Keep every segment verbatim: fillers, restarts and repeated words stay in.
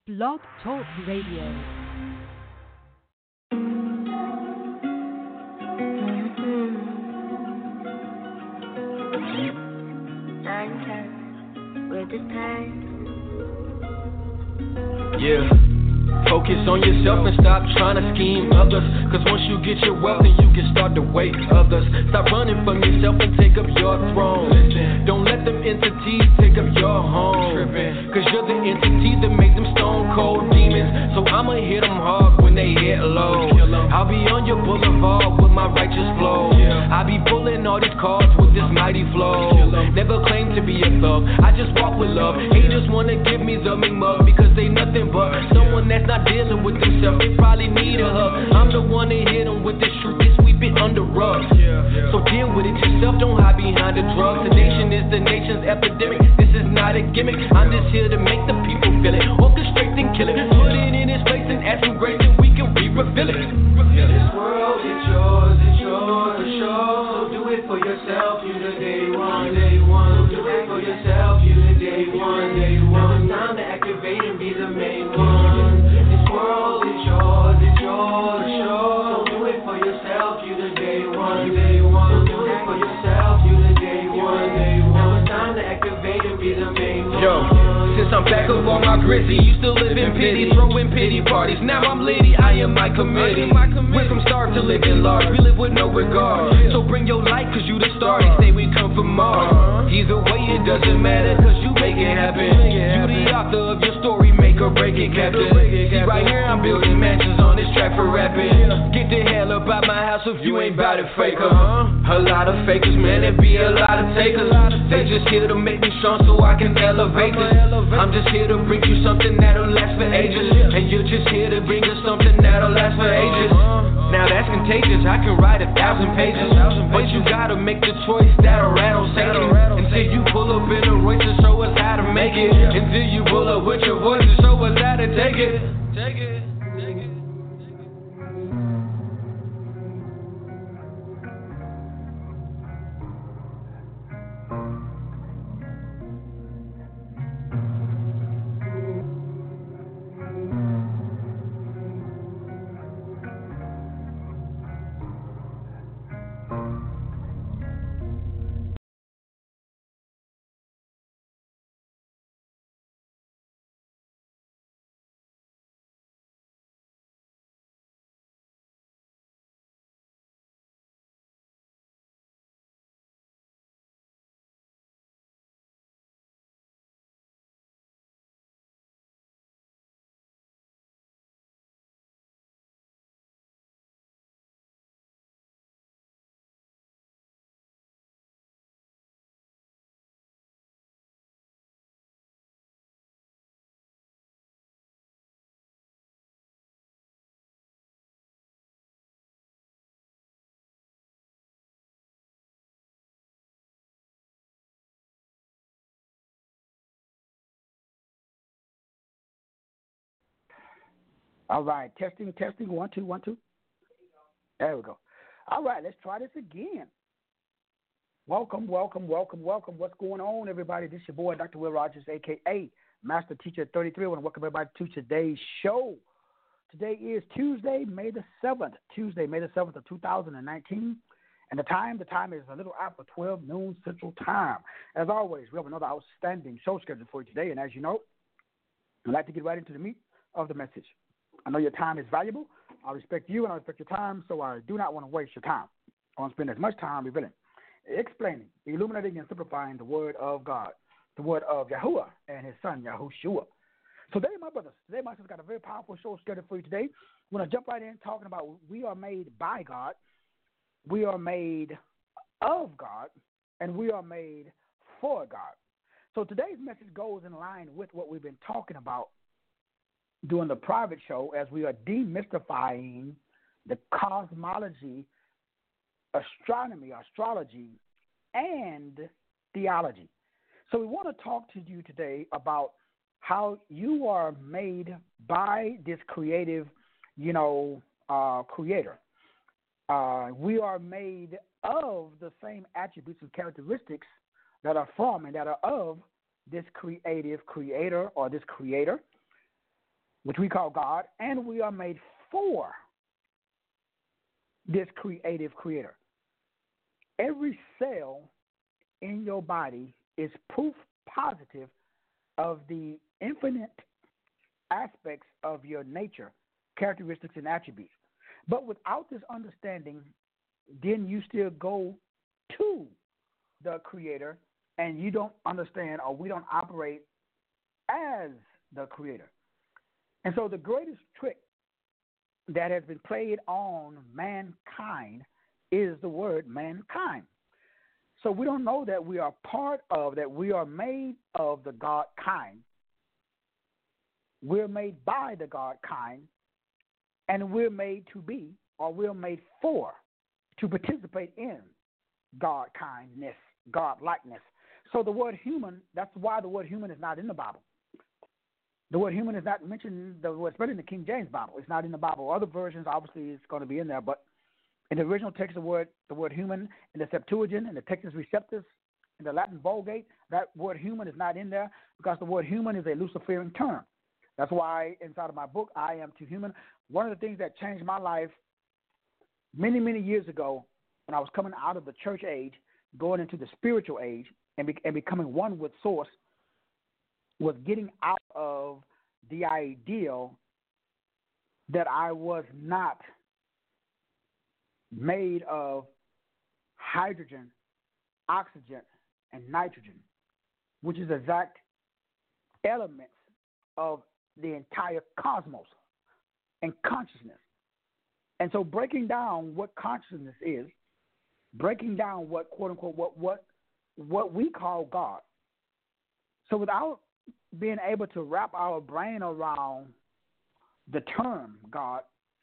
Blog Talk Radio. Yeah. Focus on yourself and stop trying to scheme others. Cause once you get your wealth, then you can start to wake others. Stop running from yourself and take up your throne. Don't let them entities take up your home. Cause you're the entity that makes them stone cold demons. So I'ma hit them hard when they hit low. I'll be on your boulevard with my righteous flow. I be pulling all these cards with this mighty flow. Never claim to be a thug, I just walk with love. Haters wanna give me the mean mug because they nothing but someone that's not dealing with themselves. They probably need a hug. I'm the one that hit them with this truth, they sweep it under rugs. So deal with it yourself, don't hide behind the drugs. The nation is the nation's epidemic, this is not a gimmick. I'm just here to make the people feel it, orchestrate and kill it. Put it in its place and add some grace and we can re-reveal it. This world is yours, it's yours to show. So do it for yourself, you the day one, day one. Do it for yourself, you the day one, day one. Now it's time to activate and be the main one. This world is yours, it's yours to show. So do it for yourself, you the day one, day one. Do it for yourself, you the day one, day one. Now it's time to activate and be the main one. Yo. Since I'm back up on my grizzy, used to live in pity, throwing pity parties. Now I'm litty, I am my committee. Went from starved to living large, we live with no regard. So bring your light, cause you the star, they say we come from Mars. Either way it doesn't matter, cause you make it happen. You the author of your story, make or break it, Captain. See right here I'm building mansions on this track for rapping. Get the hell up out my house if you ain't bout it, faker. A lot of fakers, man, there be a lot of takers. They just here to make me strong so I can elevate this. I'm just here to bring you something that'll last for ages. And you're just here to bring us something that'll last for ages. Now that's contagious, I can write a thousand pages. But you gotta make the choice that'll rattle Satan. Until you pull up in a Royce to show us how to make it. Until you pull up with your voice to show us how to take it. Take it. All right, testing, testing, one, two, one, two. There we go. All right, let's try this again. Welcome, welcome, welcome, welcome. What's going on, everybody? This is your boy, Doctor Will Rogers, a k a. Master Teacher thirty-three. I want to welcome everybody to today's show. Today is Tuesday, May the seventh. Tuesday, May the seventh of two thousand nineteen. And the time, the time is a little after twelve noon Central Time. As always, we have another outstanding show scheduled for you today. And as you know, I'd like to get right into the meat of the message. I know your time is valuable. I respect you and I respect your time, so I do not want to waste your time. I want to spend as much time revealing, explaining, illuminating, and simplifying the word of God, the word of Yahuwah and his son, Yahushua. So today, my brothers, today my sister's got a very powerful show scheduled for you today. We're going to jump right in talking about we are made by God, we are made of God, and we are made for God. So today's message goes in line with what we've been talking about during the private show as we are demystifying the cosmology, astronomy, astrology, and theology. So we want to talk to you today about how you are made by this creative, you know, uh, creator. Uh, we are made of the same attributes and characteristics that are from and that are of this creative creator or this creator. which we call God, and we are made for this creative creator. Every cell in your body is proof positive of the infinite aspects of your nature, characteristics, and attributes. But without this understanding, then you still go to the creator and you don't understand, or we don't operate as the creator. And so the greatest trick that has been played on mankind is the word mankind. So we don't know that we are part of, that we are made of the God kind. We're made by the God kind, and we're made to be, or we're made for, to participate in God kindness, God likeness. So the word human, that's why the word human is not in the Bible. The word human is not mentioned, the word, especially in the King James Bible. It's not in the Bible. Other versions, obviously, it's going to be in there, but in the original text, the word, the word human, in the Septuagint, in the Textus Receptus, in the Latin Vulgate, that word human is not in there because the word human is a Luciferian term. That's why inside of my book, I Am Too Human, one of the things that changed my life many, many years ago when I was coming out of the church age, going into the spiritual age, and, be, and becoming one with Source, was getting out of the ideal that I was not made of hydrogen, oxygen, and nitrogen, which is exact elements of the entire cosmos and consciousness. And so breaking down what consciousness is, breaking down what, quote unquote, what what what we call God. So without being able to wrap our brain around the term God,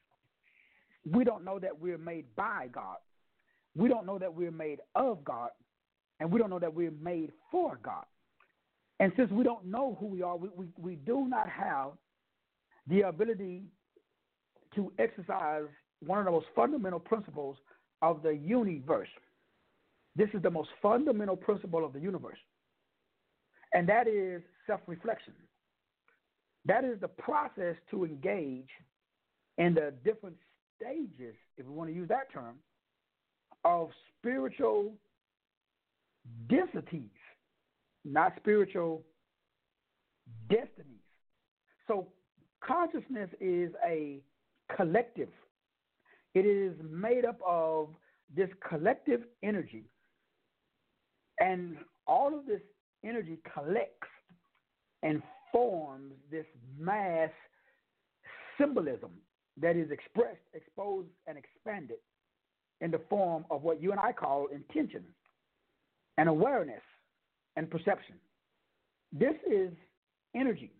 we don't know that we're made by God. We don't know that we're made of God. And we don't know that we're made for God. And since we don't know who we are, we, we, we do not have the ability to exercise one of the most fundamental principles of the universe. This is the most fundamental principle of the universe. And that is self-reflection. That is the process to engage in the different stages, if we want to use that term, of spiritual densities, not spiritual destinies. So consciousness is a collective. It is made up of this collective energy. And all of this energy collects and forms this mass symbolism that is expressed, exposed, and expanded in the form of what you and I call intention and awareness and perception. This is energy.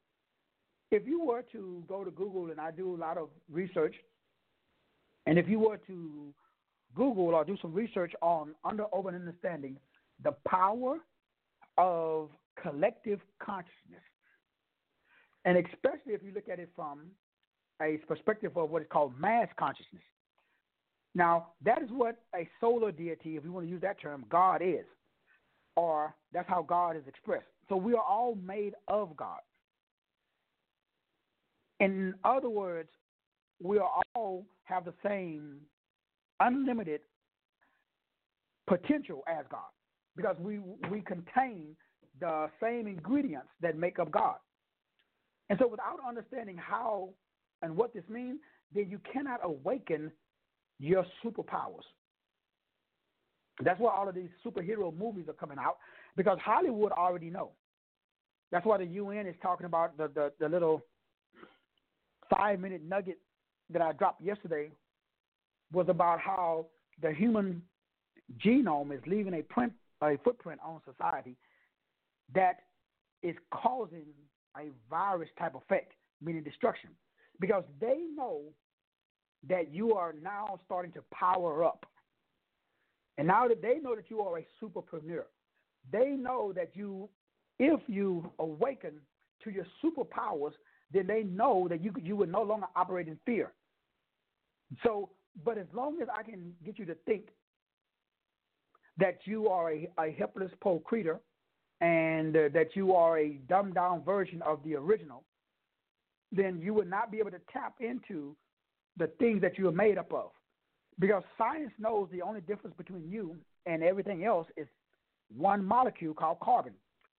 If you were to go to Google, and I do a lot of research, and if you were to Google or do some research on under open understanding the power of collective consciousness, and especially if you look at it from a perspective of what is called mass consciousness. Now, that is what a solar deity, if you want to use that term, God is, or that's how God is expressed. So we are all made of God. In other words, we are all have the same unlimited potential as God, because we we contain the same ingredients that make up God. And so without understanding how and what this means, then you cannot awaken your superpowers. That's why all of these superhero movies are coming out, because Hollywood already know. That's why the U N is talking about the, the, the little five-minute nugget that I dropped yesterday was about how the human genome is leaving a print, a footprint on society that is causing a virus-type effect, meaning destruction, because they know that you are now starting to power up. And now that they know that you are a superpreneur, they know that you, if you awaken to your superpowers, then they know that you you would no longer operate in fear. So, but as long as I can get you to think that you are a, a helpless poor creature and uh, that you are a dumbed down version of the original, then you would not be able to tap into the things that you are made up of. Because science knows the only difference between you and everything else is one molecule called carbon.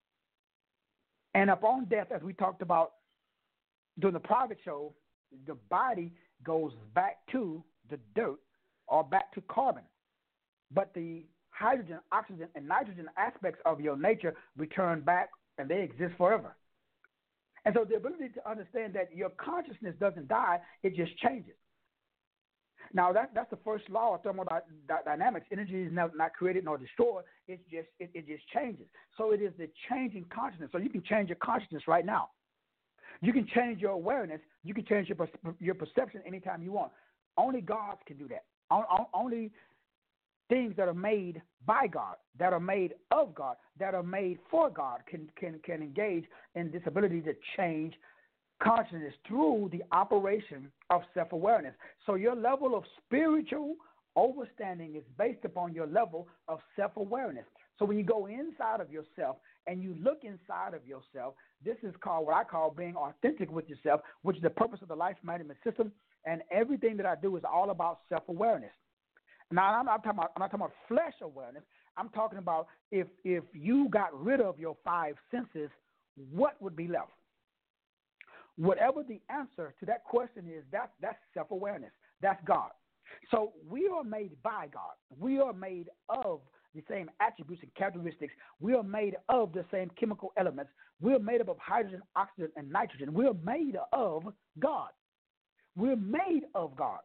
And upon death, as we talked about during the private show, the body goes back to the dirt or back to carbon. But the hydrogen, oxygen, and nitrogen aspects of your nature return back, and they exist forever. And so the ability to understand that your consciousness doesn't die, it just changes. Now, that, that's the first law of thermodynamics. Energy is not, not created nor destroyed. It's just, it, it just changes. So it is the changing consciousness. So you can change your consciousness right now. You can change your awareness. You can change your, your perception anytime you want. Only God can do that. Only things that are made by God, that are made of God, that are made for God can, can, can engage in this ability to change consciousness through the operation of self-awareness. So your level of spiritual overstanding is based upon your level of self-awareness. So when you go inside of yourself and you look inside of yourself, this is called what I call being authentic with yourself, which is the purpose of the life management system. And everything that I do is all about self-awareness. Now, I'm not talking about, I'm not talking about flesh awareness. I'm talking about if if you got rid of your five senses, what would be left? Whatever the answer to that question is, that, that's self-awareness. That's God. So we are made by God. We are made of the same attributes and characteristics. We are made of the same chemical elements. We are made up of hydrogen, oxygen, and nitrogen. We are made of God. We're made of God.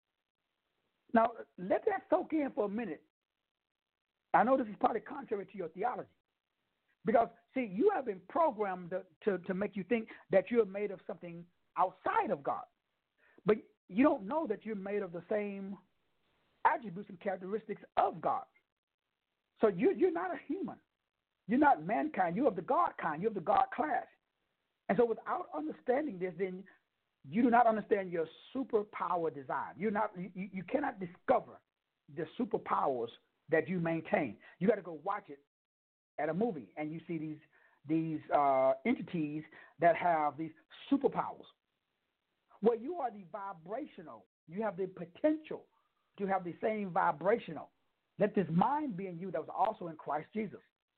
Now, let that soak in for a minute. I know this is probably contrary to your theology. Because, see, you have been programmed to, to, to make you think that you're made of something outside of God. But you don't know that you're made of the same attributes and characteristics of God. So you, you're not a human. You're not mankind. You're of the God kind. You're of the God class. And so without understanding this, then you do not understand your superpower design. You're not, you, you cannot discover the superpowers that you maintain. You got to go watch it at a movie, and you see these these uh, entities that have these superpowers. Well, you are the vibrational. You have the potential to have the same vibrational. Let this mind be in you that was also in Christ Jesus.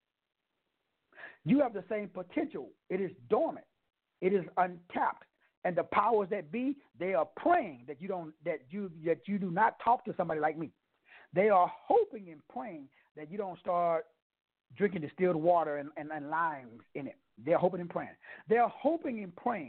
You have the same potential. It is dormant. It is untapped. And the powers that be, they are praying that you don't that you that you do not talk to somebody like me. They are hoping and praying that you don't start drinking distilled water and, and, and limes in it. They're hoping and praying. They're hoping and praying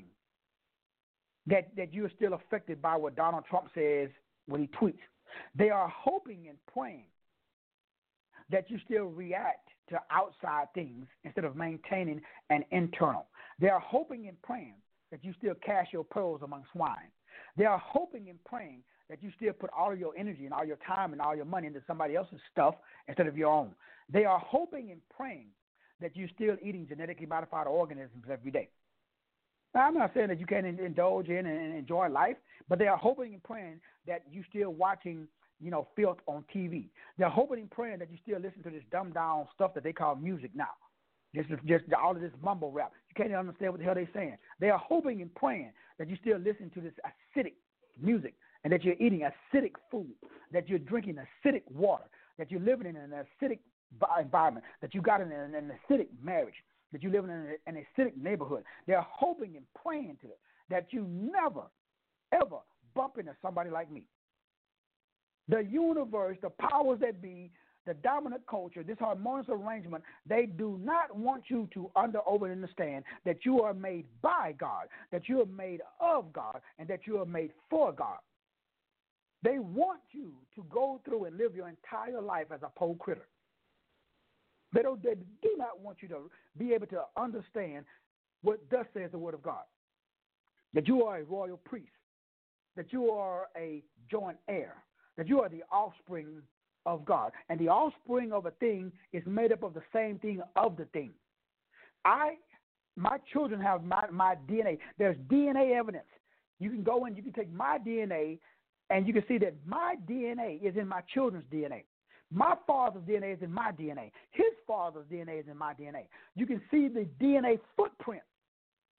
that, that you're still affected by what Donald Trump says when he tweets. They are hoping and praying that you still react to outside things instead of maintaining an internal. They are hoping and praying that you still cast your pearls among swine. They are hoping and praying that you still put all of your energy and all your time and all your money into somebody else's stuff instead of your own. They are hoping and praying that you're still eating genetically modified organisms every day. Now, I'm not saying that you can't indulge in and enjoy life, but they are hoping and praying that you're still watching, you know, filth on T V. They're hoping and praying that you still listen to this dumbed down stuff that they call music now. Just, just all of this mumble rap. You can't even understand what the hell they're saying. They are hoping and praying that you still listen to this acidic music and that you're eating acidic food, that you're drinking acidic water, that you're living in an acidic environment, that you got in an, an acidic marriage, that you live in an, an acidic neighborhood. They're hoping and praying to it that you never, ever bump into somebody like me. The universe, the powers that be, the dominant culture, this harmonious arrangement, they do not want you to under over understand that you are made by God, that you are made of God, and that you are made for God. They want you to go through and live your entire life as a pole critter. They don't. They do not want you to be able to understand what thus says the word of God. That you are a royal priest. That you are a joint heir. That you are the offspring of God. And the offspring of a thing is made up of the same thing of the thing. I, my children have my, my D N A. There's D N A evidence. You can go in, you can take my D N A, and you can see that my D N A is in my children's D N A. My father's D N A is in my D N A. His father's D N A is in my D N A. You can see the D N A footprint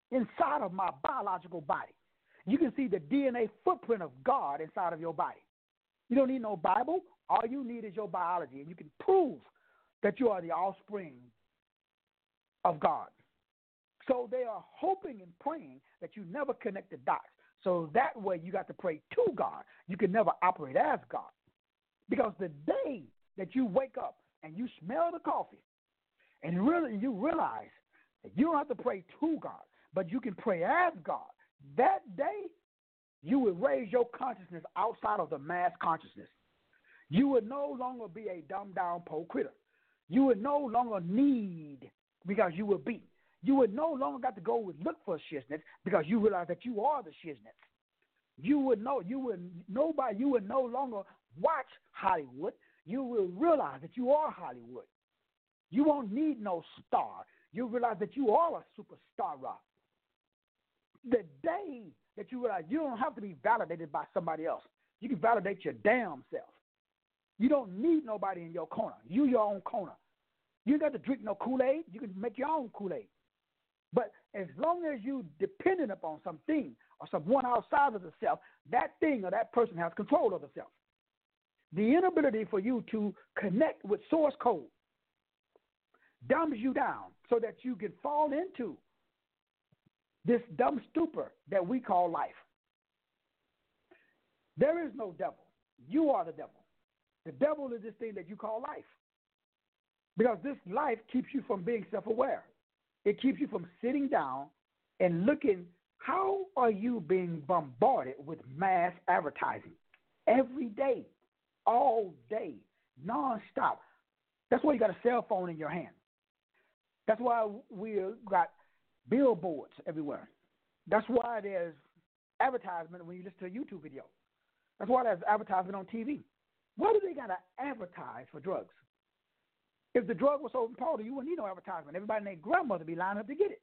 inside of my biological body. You can see the D N A footprint of God inside of your body. You don't need no Bible. All you need is your biology, and you can prove that you are the offspring of God. So they are hoping and praying that you never connect the dots. So that way you got to pray to God. You can never operate as God. Because the day that you wake up and you smell the coffee and really you realize that you don't have to pray to God, but you can pray as God, that day you would raise your consciousness outside of the mass consciousness. You would no longer be a dumbed down poor critter. You would no longer need because you would be. You would no longer got to go and look for shiznits because you realize that you are the shiznits. You would know you would nobody you would no longer watch Hollywood. You will realize that you are Hollywood. You won't need no star. You realize that you are a superstar. The day that you realize you don't have to be validated by somebody else. You can validate your damn self. You don't need nobody in your corner. You your own corner. You ain't got to drink no Kool-Aid. You can make your own Kool-Aid. But as long as you dependent upon something or someone outside of the self, that thing or that person has control of the self. The inability for you to connect with source code dumbs you down so that you can fall into this dumb stupor that we call life. There is no devil. You are the devil. The devil is this thing that you call life. Because this life keeps you from being self-aware. It keeps you from sitting down and looking, how are you being bombarded with mass advertising every day, all day, nonstop? That's why you got a cell phone in your hand. That's why we got billboards everywhere. That's why there's advertisement when you listen to a YouTube video. That's why there's advertisement on T V. Why do they got to advertise for drugs? If the drug was so important, you wouldn't need no advertisement. Everybody and their grandmother be lining up to get it.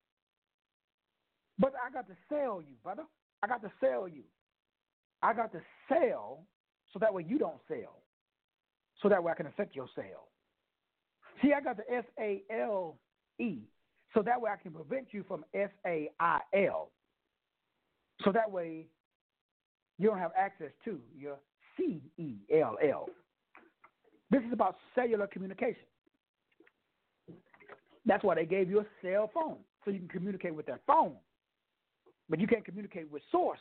But I got to sell you, brother. I got to sell you. I got to sell so that way you don't sell. So that way I can affect your sale. See, I got the S A L E. So that way I can prevent you from S A I L. So that way you don't have access to your C E L L. This is about cellular communication. That's why they gave you a cell phone, so you can communicate with that phone. But you can't communicate with source.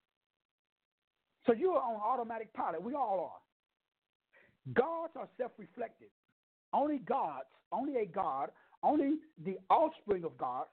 So you are on automatic pilot. We all are. Gods are self-reflected. Only gods, only a God, only the offspring of God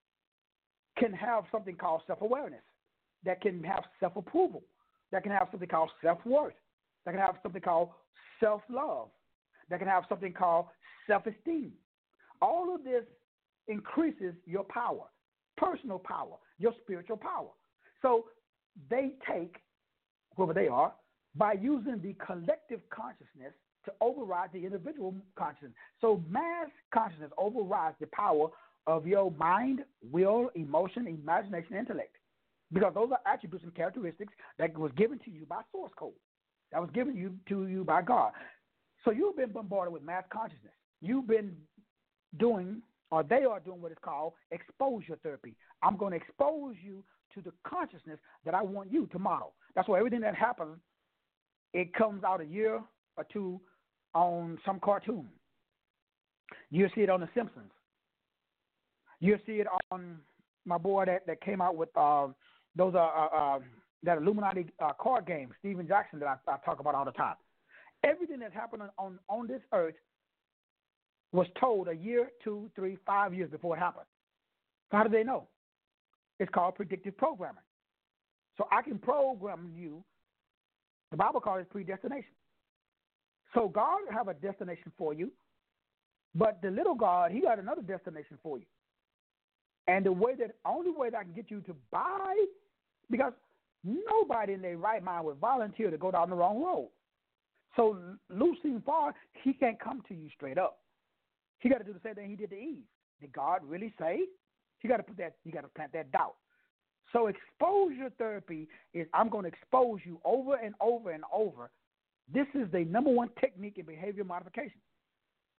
can have something called self-awareness, that can have self-approval, that can have something called self-worth, that can have something called self-love, that can have something called self-esteem. All of this increases your power, personal power, your spiritual power. So they take, whoever they are, by using the collective consciousness to override the individual consciousness. So mass consciousness overrides the power of your mind, will, emotion, imagination, intellect. Because those are attributes and characteristics that was given to you by source code. That was given you to you by God. So you've been bombarded with mass consciousness. You've been doing, or they are doing what is called exposure therapy. I'm going to expose you to the consciousness that I want you to model. That's why everything that happens, it comes out a year or two on some cartoon. You'll see it on The Simpsons. You'll see it on my boy that, that came out with uh, those are uh, uh, that Illuminati uh, card game, Steven Jackson, that I, I talk about all the time. Everything that's happened on, on, on this earth was told a year, two, three, five years before it happened. So how do they know? It's called predictive programming. So I can program you. The Bible calls it predestination. So God will have a destination for you, but the little God, he got another destination for you. And the way that, only way that I can get you to buy, because nobody in their right mind would volunteer to go down the wrong road. So Lucien Favre, he can't come to you straight up. He got to do the same thing he did to Eve. Did God really say? He got to put that. He got to plant that doubt. So exposure therapy is, I'm going to expose you over and over and over. This is the number one technique in behavior modification.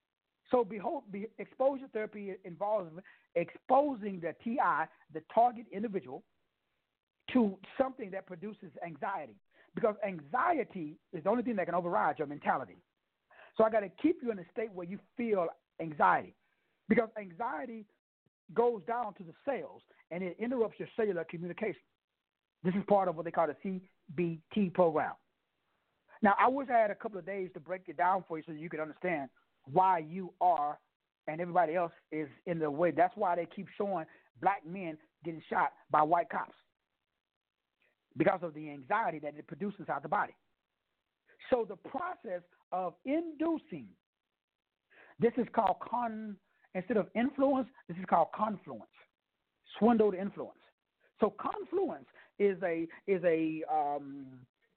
So behold, be, exposure therapy involves exposing the T I, the target individual, to something that produces anxiety. Because anxiety is the only thing that can override your mentality. So I got to keep you in a state where you feel anxiety. Because anxiety goes down to the cells and it interrupts your cellular communication. This is part of what they call the C B T program. Now, I wish I had a couple of days to break it down for you so you could understand why you are and everybody else is in the way. That's why they keep showing black men getting shot by white cops, because of the anxiety that it produces out the body. So the process of inducing, this is called con, instead of influence, this is called confluence, swindled influence. So confluence is a is a um,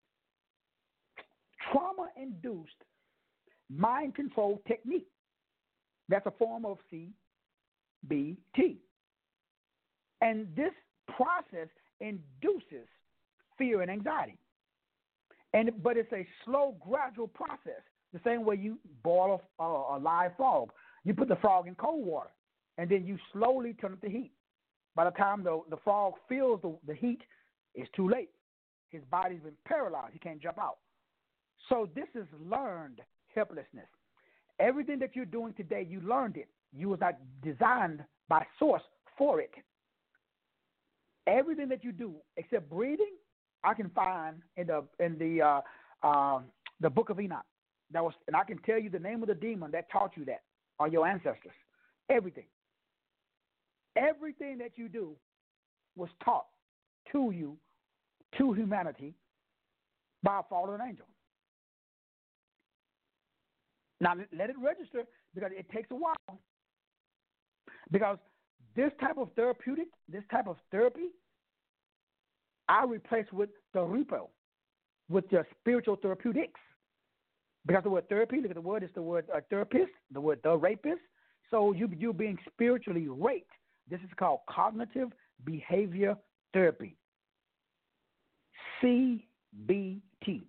trauma-induced mind control technique. That's a form of C B T. And this process induces fear and anxiety. And but it's a slow, gradual process. The same way you boil a, a live frog. You put the frog in cold water, and then you slowly turn up the heat. By the time the, the frog feels the, the heat, it's too late. His body's been paralyzed. He can't jump out. So this is learned helplessness. Everything that you're doing today, you learned it. You was not designed by source for it. Everything that you do, except breathing, I can find in the in the uh, uh, the Book of Enoch. That was, and I can tell you the name of the demon that taught you that, or your ancestors. Everything. Everything that you do was taught to you, to humanity, by a fallen angel. Now, let it register, because it takes a while. Because this type of therapeutic, this type of therapy, I replace with the repo, with your spiritual therapeutics. Because the word therapy, look at the word, it's the word uh, therapist, the word the rapist. So you, you're being spiritually raped. This is called cognitive behavior therapy, C B T.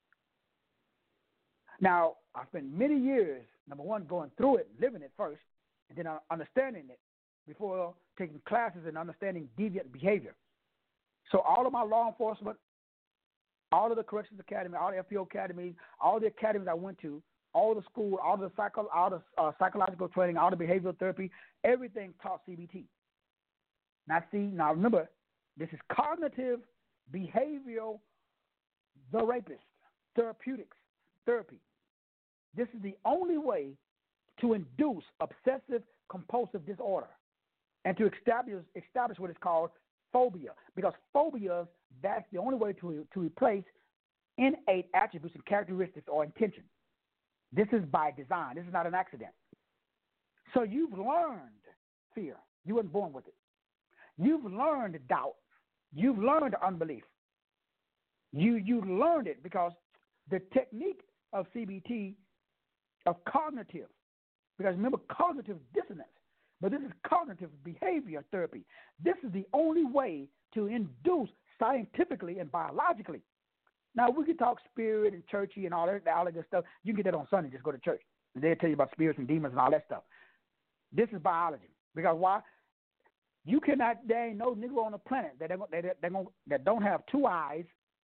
Now, I spent many years, number one, going through it, living it first, and then understanding it before taking classes and understanding deviant behavior. So all of my law enforcement, all of the corrections academy, all the F P O academies, all the academies I went to, all the school, all the psycho, all the uh, psychological training, all the behavioral therapy, everything taught C B T. Now, see, now remember, this is cognitive behavioral, the rapist, therapeutics, therapy. This is the only way to induce obsessive compulsive disorder and to establish establish what is called phobia. Because phobias, that's the only way to, to replace innate attributes and characteristics or intention. This is by design. This is not an accident. So you've learned fear. You weren't born with it. You've learned doubt. You've learned unbelief. You you learned it because the technique of C B T, of cognitive, because remember cognitive dissonance, but this is cognitive behavior therapy. This is the only way to induce scientifically and biologically. Now, we can talk spirit and churchy and all that, all that good stuff. You can get that on Sunday. Just go to church. And they'll tell you about spirits and demons and all that stuff. This is biology. Because why? You cannot, there ain't no Negro on the planet that, they're, they're, they're gonna, that don't have two eyes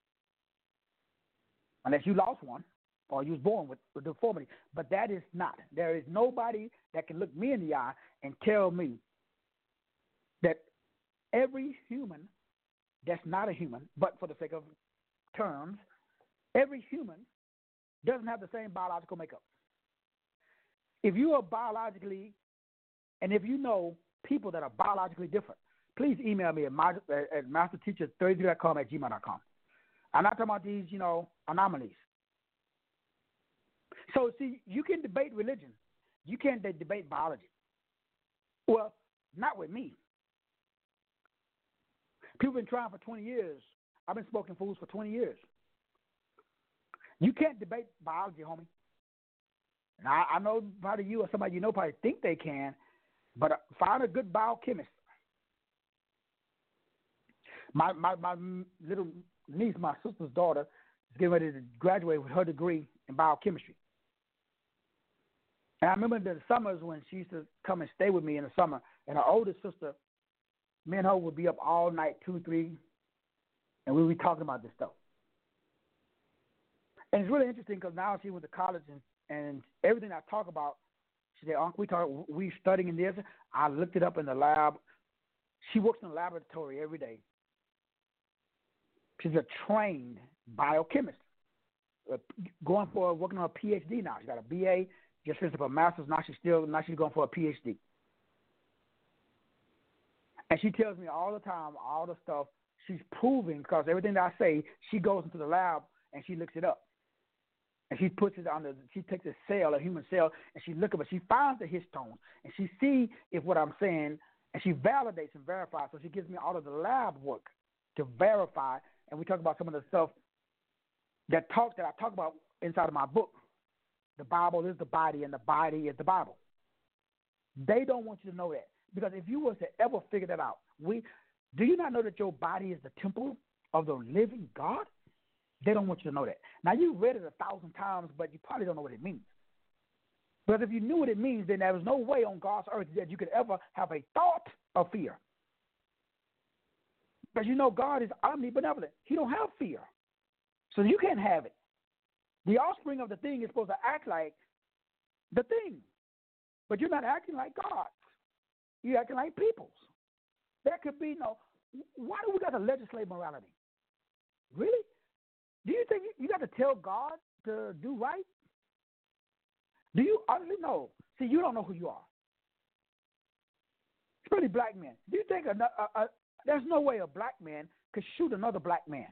unless you lost one or you was born with, with deformity. But that is not. There is nobody that can look me in the eye and tell me that every human that's not a human, but for the sake of terms, every human doesn't have the same biological makeup. If you are biologically, and if you know people that are biologically different, please email me at, my, at master teacher thirty-three dot com at gmail dot com. I'm not talking about these, you know, anomalies. So, see, you can debate religion. You can't de- debate biology. Well, not with me. People have been trying for twenty years. I've been smoking foods for twenty years. You can't debate biology, homie. And I, I know probably you or somebody you know probably think they can, but find a good biochemist. My, my, my little niece, my sister's daughter, is getting ready to graduate with her degree in biochemistry. And I remember the summers when she used to come and stay with me in the summer, and her older sister, me and her would be up all night, two, three, and we would be talking about this stuff. And it's really interesting because now she went to college, and, and everything I talk about, she said, Uncle, we talk, we studying in this. I looked it up in the lab. She works in the laboratory every day. She's a trained biochemist, uh, going for working on a P H D now. She got a B A, just finished up a master's. Now she's still now she's going for a P H D. And she tells me all the time, all the stuff she's proving, because everything that I say, she goes into the lab and she looks it up. And she puts it on the, she takes a cell, a human cell, and she looks at it. She finds the histones, and she sees if what I'm saying, and she validates and verifies. So she gives me all of the lab work to verify. And we talk about some of the stuff that talk that I talk about inside of my book. The Bible is the body, and the body is the Bible. They don't want you to know that, because if you were to ever figure that out, we do you not know that your body is the temple of the living God? They don't want you to know that. Now, you've read it a thousand times, but you probably don't know what it means. Because if you knew what it means, then there was no way on God's earth that you could ever have a thought of fear. Because you know God is omnibenevolent. He don't have fear. So you can't have it. The offspring of the thing is supposed to act like the thing. But you're not acting like God. You're acting like peoples. There could be no, why do we got to legislate morality? Really? Do you think you got to tell God to do right? Do you honestly know? See, you don't know who you are. Especially black men. Do you think a, a, a, there's no way a black man could shoot another black man?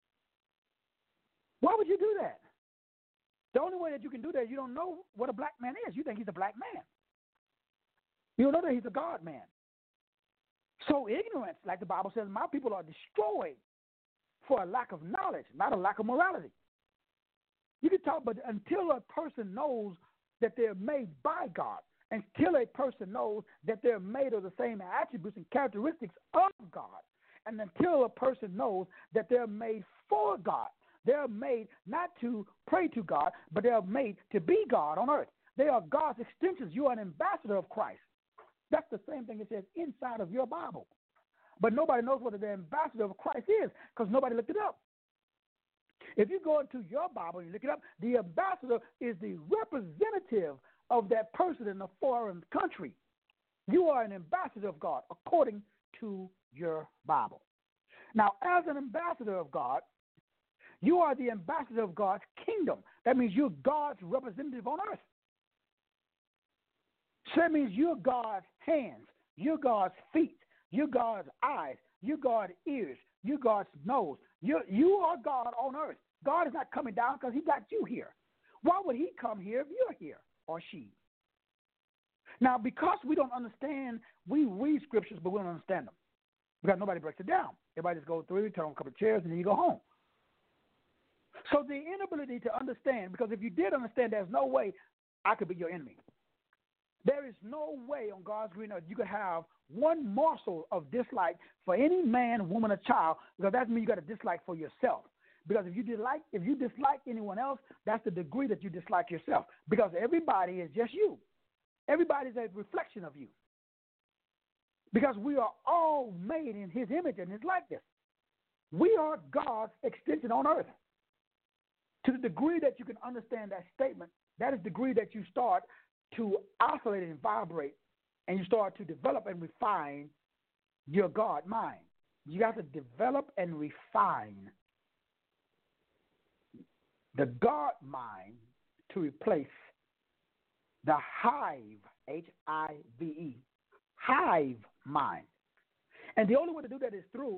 Why would you do that? The only way that you can do that, you don't know what a black man is. You think he's a black man. You don't know that he's a God man. So ignorance, like the Bible says, my people are destroyed for a lack of knowledge, not a lack of morality. You can talk, but until a person knows that they're made by God, until a person knows that they're made of the same attributes and characteristics of God, and until a person knows that they're made for God, they're made not to pray to God, but they're made to be God on earth. They are God's extensions. You are an ambassador of Christ. That's the same thing it says inside of your Bible. But nobody knows what the ambassador of Christ is because nobody looked it up. If you go into your Bible and you look it up, the ambassador is the representative of that person in a foreign country. You are an ambassador of God according to your Bible. Now, as an ambassador of God, you are the ambassador of God's kingdom. That means you're God's representative on earth. So that means you're God's hands, you're God's feet, you're God's eyes, you're God's ears, you're God's nose. You're, you are God on earth. God is not coming down because he got you here. Why would he come here if you're here, or she? Now, because we don't understand, we read scriptures, but we don't understand them. Because nobody breaks it down. Everybody just goes through, turn on a couple of chairs, and then you go home. So the inability to understand, because if you did understand, there's no way I could be your enemy. There is no way on God's green earth you could have one morsel of dislike for any man, woman, or child, because that means you got a dislike for yourself. Because if you dislike, if you dislike anyone else, that's the degree that you dislike yourself. Because everybody is just you. Everybody is a reflection of you. Because we are all made in his image and his likeness. We are God's extension on earth. To the degree that you can understand that statement, that is the degree that you start to oscillate and vibrate, and you start to develop and refine your God mind. You got to develop and refine the God mind to replace the hive, H I V E, hive mind. And the only way to do that is through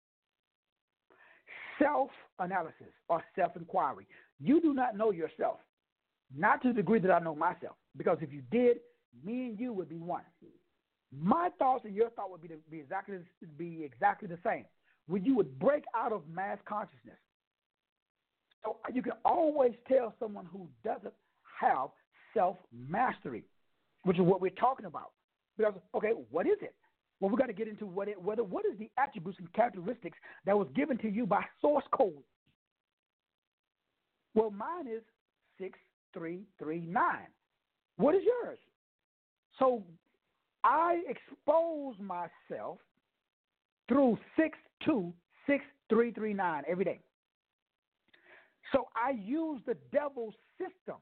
self-analysis or self-inquiry. You do not know yourself, not to the degree that I know myself, because if you did, me and you would be one. My thoughts and your thought would be, to be, exactly, be exactly the same, when you would break out of mass consciousness. So you can always tell someone who doesn't have self-mastery, which is what we're talking about. Because, okay, what is it? Well, we got to get into what it, whether what is the attributes and characteristics that was given to you by source code. Well, mine is six three three nine. What is yours? So I expose myself through six two six three three nine every day. So I use the devil's system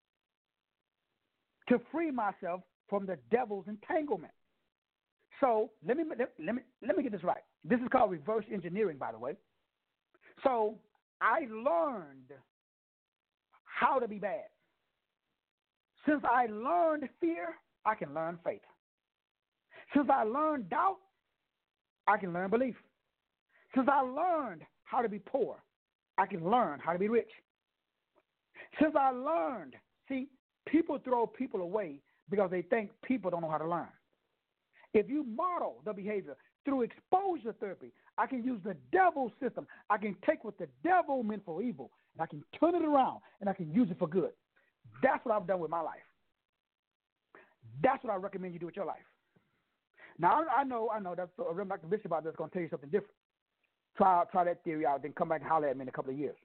to free myself from the devil's entanglement. So let me let, let me let me get this right. This is called reverse engineering, by the way. So I learned how to be bad. Since I learned fear, I can learn faith. Since I learned doubt, I can learn belief. Since I learned how to be poor, I can learn how to be rich. Since I learned, see, people throw people away because they think people don't know how to learn. If you model the behavior through exposure therapy, I can use the devil's system. I can take what the devil meant for evil, and I can turn it around, and I can use it for good. That's what I've done with my life. That's what I recommend you do with your life. Now, I know, I know, that's a Reverend Doctor Bishop out there is going to tell you something different. Try, try that theory out, then come back and holler at me in a couple of years.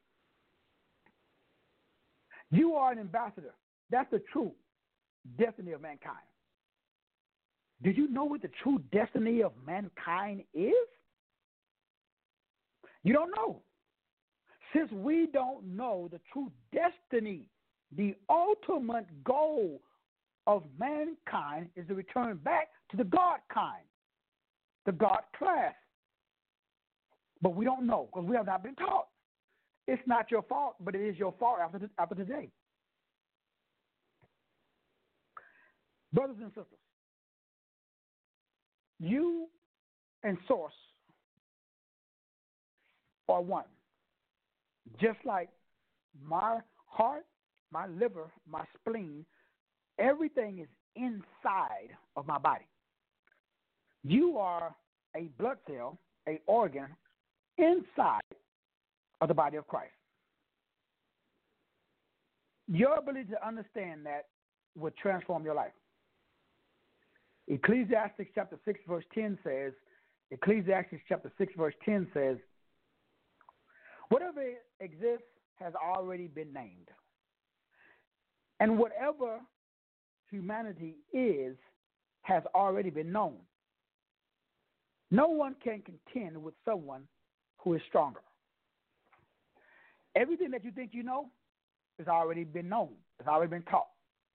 You are an ambassador. That's the true destiny of mankind. Do you know what the true destiny of mankind is? You don't know. Since we don't know the true destiny, the ultimate goal of mankind is to return back to the God kind, the God class. But we don't know because we have not been taught. It's not your fault, but it is your fault after, after today. Brothers and sisters, you and Source are one. Just like my heart, my liver, my spleen, everything is inside of my body. You are a blood cell, an organ inside of the body of Christ. Your ability to understand that will transform your life. Ecclesiastes chapter six verse ten says, Ecclesiastes chapter six verse ten says, whatever exists has already been named. And whatever humanity is has already been known. No one can contend with someone who is stronger. Everything that you think you know has already been known. It's already been taught.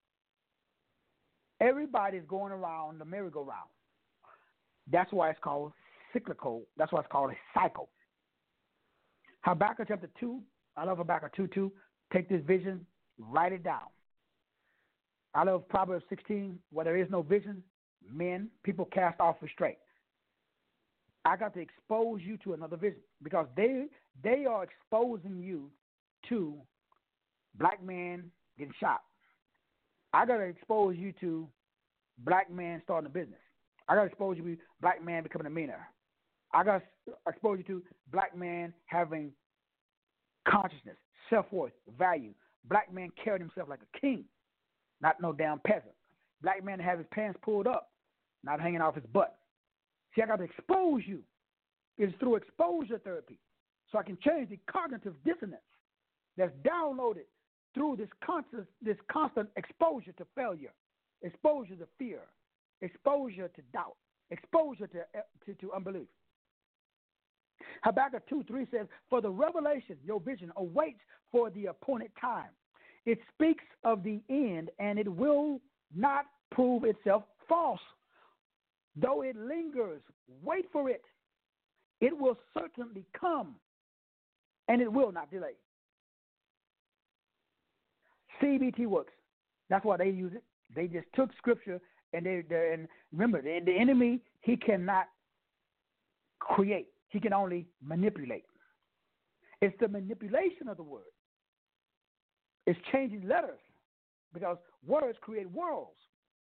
Everybody's going around the merry-go-round. That's why it's called cyclical. That's why it's called a cycle. Habakkuk chapter two, I love Habakkuk two two. Take this vision, write it down. I love Proverbs sixteen, where there is no vision, men, people cast off restraint. I got to expose you to another vision because they they are exposing you to black men getting shot. I got to expose you to black men starting a business. I got to expose you to black man becoming a millionaire. I got to expose you to black man having consciousness, self-worth, value. Black man carrying himself like a king, not no damn peasant. Black man have his pants pulled up, not hanging off his butt. See, I got to expose you. It's through exposure therapy. So I can change the cognitive dissonance that's downloaded through this constant, this constant exposure to failure, exposure to fear, exposure to doubt, exposure to, to, to unbelief. Habakkuk two three says, for the revelation, your vision, awaits for the appointed time. It speaks of the end, and it will not prove itself false. Though it lingers, wait for it. It will certainly come, and it will not delay. C B T works. That's why they use it. They just took scripture, and they and remember, the, the enemy, he cannot create. He can only manipulate. It's the manipulation of the word. It's changing letters because words create worlds.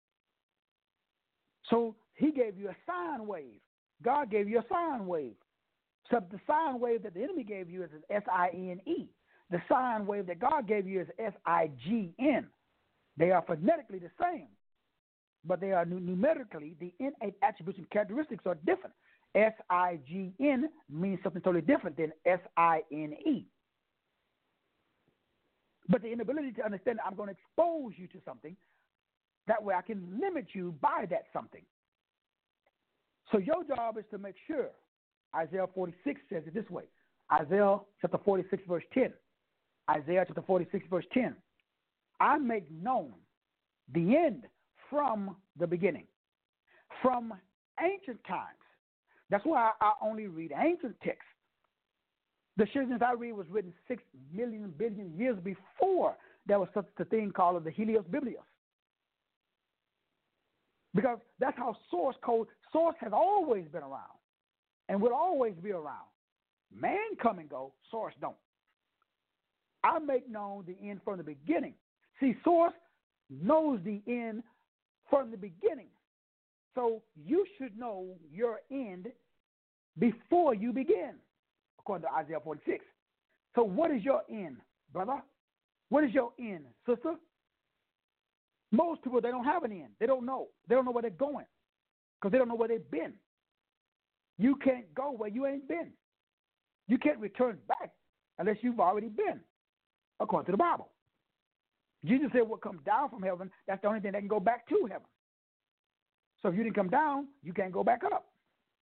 So he gave you a sine wave. God gave you a sine wave. So the sine wave that the enemy gave you is an S I N E. The sine wave that God gave you is S I G N. They are phonetically the same, but they are numerically, the innate attributes and characteristics are different. S I G N means something totally different than S I N E. But the inability to understand that I'm going to expose you to something That way I can limit you by that something. So your job is to make sure. Isaiah forty-six says it this way. Isaiah chapter forty-six, verse ten. Isaiah chapter forty-six, verse ten. I make known the end from the beginning, from ancient times. That's why I only read ancient texts. The Shizens I read was written six million billion years before there was such a thing called the Helios Biblios. Because that's how source code, source has always been around and will always be around. Man come and go, source don't. I make known the end from the beginning. See, source knows the end from the beginning. So you should know your end before you begin, according to Isaiah forty-six. So what is your end, brother? What is your end, sister? Most people, they don't have an end. They don't know. They don't know where they're going because they don't know where they've been. You can't go where you ain't been. You can't return back unless you've already been, according to the Bible. Jesus said what comes down from heaven, that's the only thing that can go back to heaven. So if you didn't come down, you can't go back up.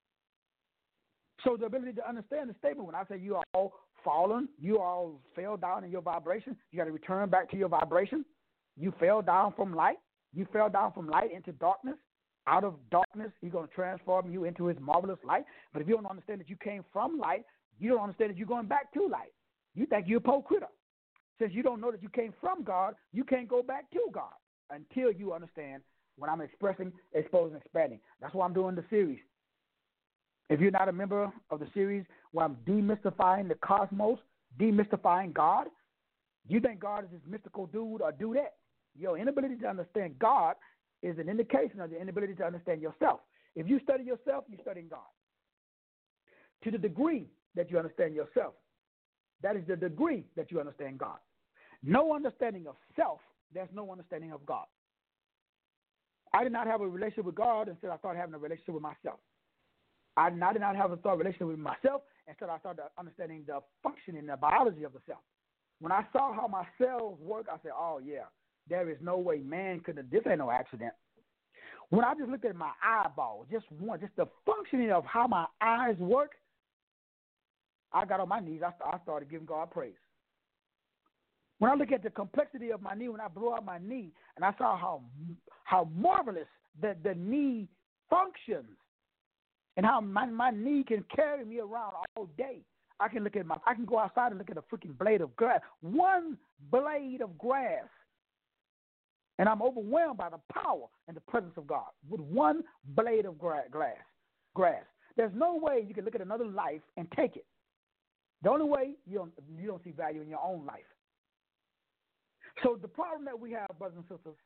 So the ability to understand the statement, when I say you are all fallen, you all fell down in your vibration, you got to return back to your vibration. You fell down from light. You fell down from light into darkness. Out of darkness, he's going to transform you into his marvelous light. But if you don't understand that you came from light, you don't understand that you're going back to light. You think you're a poor critter. Since you don't know that you came from God, you can't go back to God until you understand what I'm expressing, exposing, expanding. That's why I'm doing the series. If you're not a member of the series where I'm demystifying the cosmos, demystifying God, you think God is this mystical dude or dudette. Your inability to understand God is an indication of your inability to understand yourself. If you study yourself, you're studying God. To the degree that you understand yourself, that is the degree that you understand God. No understanding of self, there's no understanding of God. I did not have a relationship with God until I started having a relationship with myself. I did not, did not have a thought relationship with myself until I started understanding the functioning, the biology of the self. When I saw how my cells work, I said, oh, yeah, there is no way man could have, this ain't no accident. When I just looked at my eyeball, just one, just the functioning of how my eyes work, I got on my knees. I, I started giving God praise. When I look at the complexity of my knee, when I blew out my knee, and I saw how how marvelous the, the knee functions and how my, my knee can carry me around all day. I can look at my, I can go outside and look at a freaking blade of grass, one blade of grass, and I'm overwhelmed by the power and the presence of God with one blade of gra- glass, grass. There's no way you can look at another life and take it. The only way you don't, you don't see value in your own life. So the problem that we have, brothers and sisters,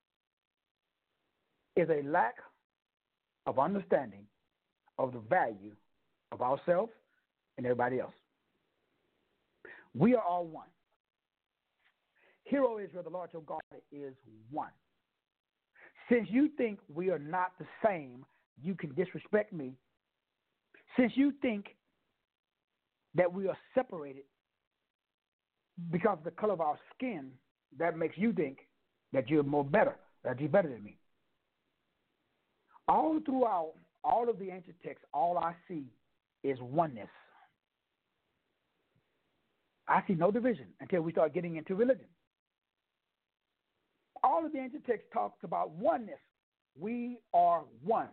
is a lack of understanding of the value of ourselves and everybody else. We are all one. Hear, O Israel, the Lord your God is one. Since you think we are not the same, you can disrespect me. Since you think that we are separated because of the color of our skin, that makes you think that you're more better, that you're better than me. All throughout all of the ancient texts, all I see is oneness. I see no division until we start getting into religion. All of the ancient text talks about oneness. We are one.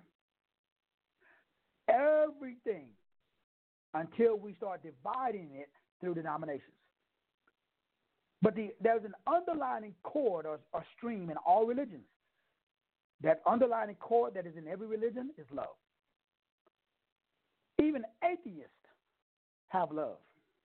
Everything until we start dividing it through denominations. But the, there's an underlying chord or, or stream in all religions. That underlying chord that is in every religion is love. Even atheists have love.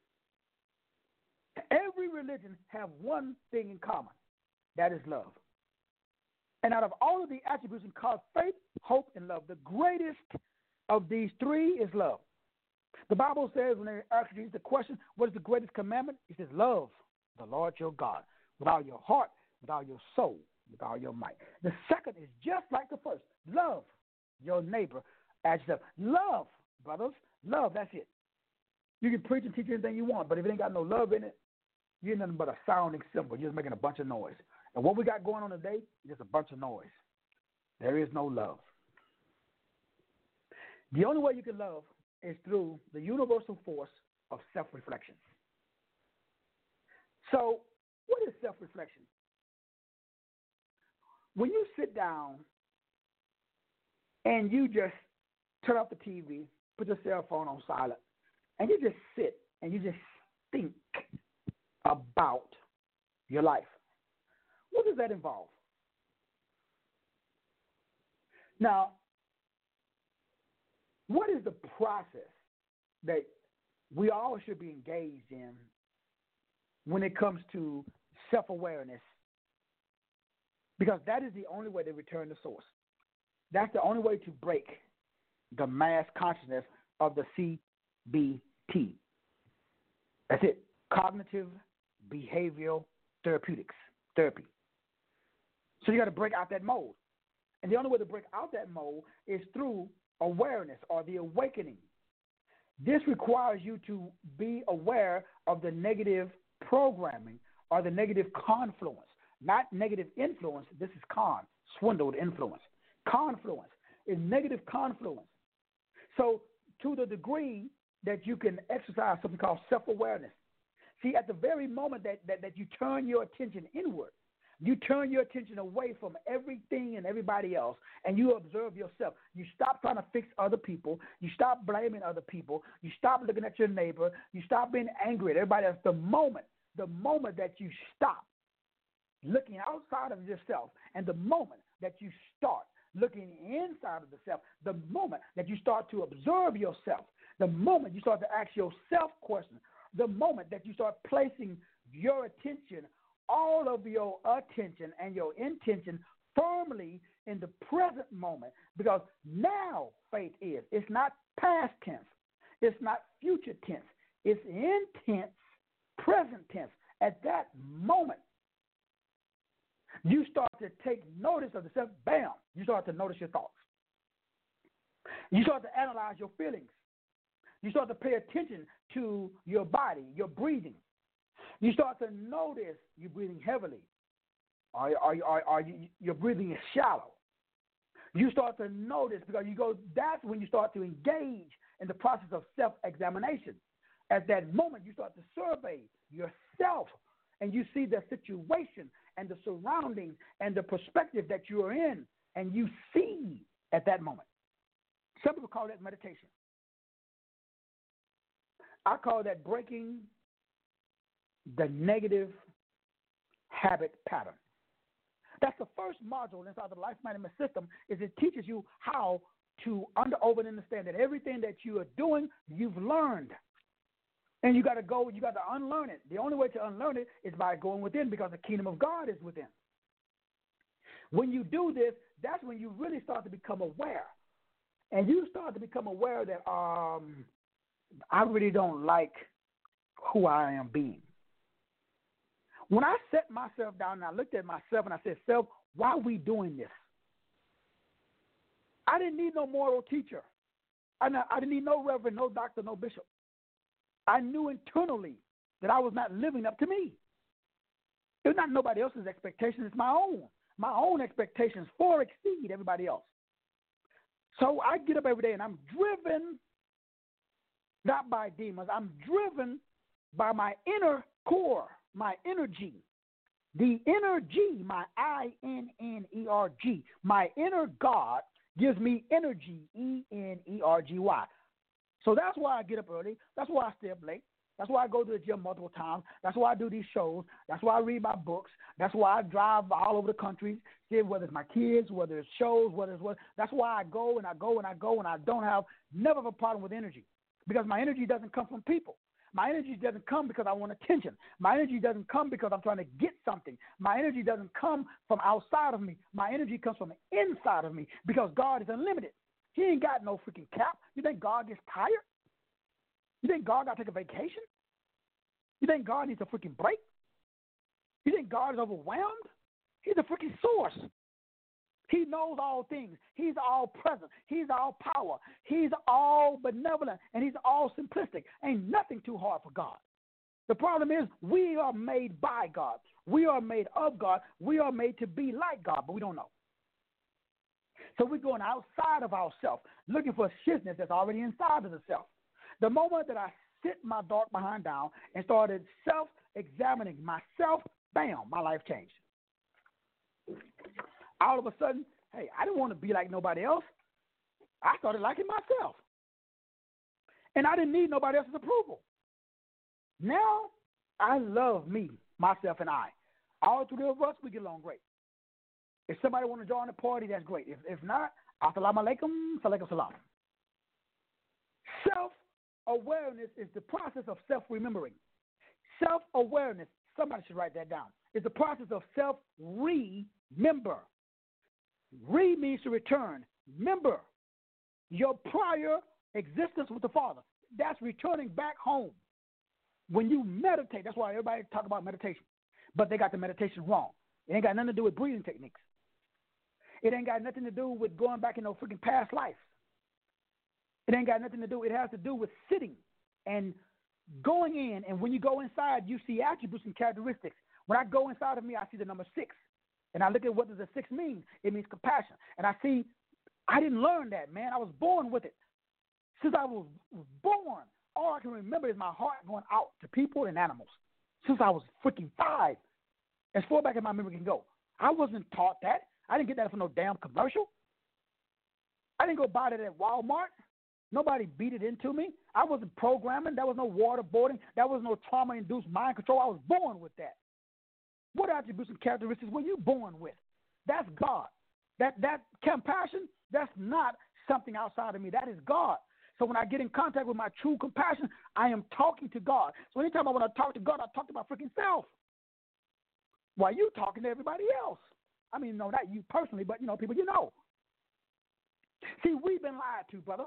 Every religion have one thing in common. That is love. And out of all of the attributes in called faith, hope, and love, the greatest of these three is love. The Bible says when they ask Jesus the question, what is the greatest commandment? It says, love the Lord your God with all your heart, with all your soul, with all your might. The second is just like the first. Love your neighbor as yourself. Love, brothers. Love, that's it. You can preach and teach anything you want, but if it ain't got no love in it, you're nothing but a sounding cymbal. You're just making a bunch of noise. And what we got going on today is just a bunch of noise. There is no love. The only way you can love is through the universal force of self-reflection. So, what is self-reflection? When you sit down and you just turn off the T V, put your cell phone on silent, and you just sit and you just think about your life, what does that involve? Now, what is the process that we all should be engaged in when it comes to self-awareness? Because that is the only way to return to source. That's the only way to break the mass consciousness of the C B T. That's it. Cognitive behavioral therapeutics, therapy. So you got to break out that mode. And the only way to break out that mode is through awareness or the awakening. This requires you to be aware of the negative programming or the negative confluence. Not negative influence. This is con, swindled influence. Confluence is negative confluence. So to the degree that you can exercise something called self-awareness. See, at the very moment that, that, that you turn your attention inward, you turn your attention away from everything and everybody else, and you observe yourself. You stop trying to fix other people. You stop blaming other people. You stop looking at your neighbor. You stop being angry at everybody else. The moment, the moment that you stop looking outside of yourself, and the moment that you start looking inside of yourself, the moment that you start to observe yourself, the moment you start to ask yourself questions, the moment that you start placing your attention, all of your attention and your intention firmly in the present moment, because now faith is. It's not past tense. It's not future tense. It's intense, present tense. At that moment, you start to take notice of the self. Bam! You start to notice your thoughts. You start to analyze your feelings. You start to pay attention to your body, your breathing. You start to notice you're breathing heavily, or, or, or, or you, your breathing is shallow. You start to notice because you go. That's when you start to engage in the process of self-examination. At that moment, you start to survey yourself, and you see the situation and the surroundings and the perspective that you are in, and you see at that moment. Some people call that meditation. I call that breaking the negative habit pattern. That's the first module inside the life management system, is it teaches you how to under over and understand that everything that you are doing, you've learned. And you got to go, you got to unlearn it. The only way to unlearn it is by going within, because the kingdom of God is within. When you do this, that's when you really start to become aware. And you start to become aware that um, I really don't like who I am being. When I set myself down and I looked at myself and I said, self, why are we doing this? I didn't need no moral teacher. I, not, I didn't need no reverend, no doctor, no bishop. I knew internally that I was not living up to me. It's not nobody else's expectations. It's my own. My own expectations far exceed everybody else. So I get up every day and I'm driven not by demons. I'm driven by my inner core, my energy. The inner G, my I N N E R G, my inner God gives me energy, E N E R G Y. So that's why I get up early. That's why I stay up late. That's why I go to the gym multiple times. That's why I do these shows. That's why I read my books. That's why I drive all over the country, see whether it's my kids, whether it's shows, whether it's what. That's why I go and I go and I go and I don't have never have a problem with energy, because my energy doesn't come from people. My energy doesn't come because I want attention. My energy doesn't come because I'm trying to get something. My energy doesn't come from outside of me. My energy comes from the inside of me, because God is unlimited. He ain't got no freaking cap. You think God gets tired? You think God got to take a vacation? You think God needs a freaking break? You think God is overwhelmed? He's a freaking source. He knows all things. He's all present. He's all power. He's all benevolent, and he's all simplistic. Ain't nothing too hard for God. The problem is we are made by God. We are made of God. We are made to be like God, but we don't know. So we're going outside of ourselves, looking for shitness that's already inside of the self. The moment that I sit my dark behind down and started self-examining myself, bam, my life changed. All of a sudden, hey, I didn't want to be like nobody else. I started liking myself. And I didn't need nobody else's approval. Now, I love me, myself, and I. All three of us, we get along great. If somebody want to join the party, that's great. If if not, assalamu alaikum, salaikum salam. Self-awareness is the process of self-remembering. Self-awareness, somebody should write that down, is the process of self-remember. Re means to return. Remember your prior existence with the Father. That's returning back home. When you meditate, that's why everybody talk about meditation, but they got the meditation wrong. It ain't got nothing to do with breathing techniques. It ain't got nothing to do with going back in no freaking past lives. It ain't got nothing to do. It has to do with sitting and going in. And when you go inside, you see attributes and characteristics. When I go inside of me, I see the number six. And I look at what does the six mean. It means compassion. And I see, I didn't learn that, man. I was born with it. Since I was born, all I can remember is my heart going out to people and animals. Since I was freaking five. As far back as my memory can go. I wasn't taught that. I didn't get that from no damn commercial. I didn't go buy that at Walmart. Nobody beat it into me. I wasn't programming. There was no waterboarding. There was no trauma-induced mind control. I was born with that. What attributes and characteristics were you born with? That's God. That that compassion, that's not something outside of me. That is God. So when I get in contact with my true compassion, I am talking to God. So anytime I want to talk to God, I talk to my freaking self. While you talking to everybody else. I mean, no, not you personally, but, you know, people you know. See, we've been lied to, brother.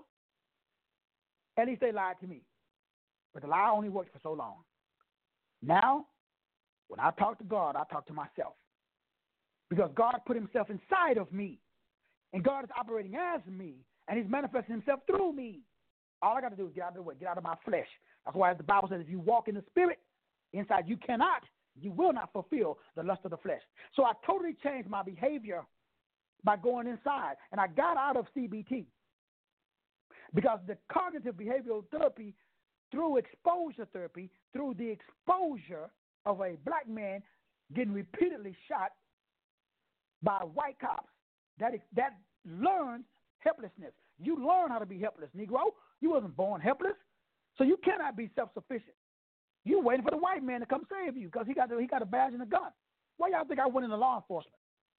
At least they lied to me. But the lie only worked for so long. Now, when I talk to God, I talk to myself. Because God put himself inside of me. And God is operating as me. And he's manifesting himself through me. All I got to do is get out of the way, get out of my flesh. That's why the Bible says if you walk in the spirit, inside you cannot, you will not fulfill the lust of the flesh. So I totally changed my behavior by going inside. And I got out of C B T. Because the cognitive behavioral therapy, through exposure therapy, through the exposure of a black man getting repeatedly shot by white cops, that that learns helplessness. You learn how to be helpless, Negro. You wasn't born helpless, so you cannot be self-sufficient. You waiting for the white man to come save you because he got the, he got a badge and a gun. Why y'all think I went into law enforcement?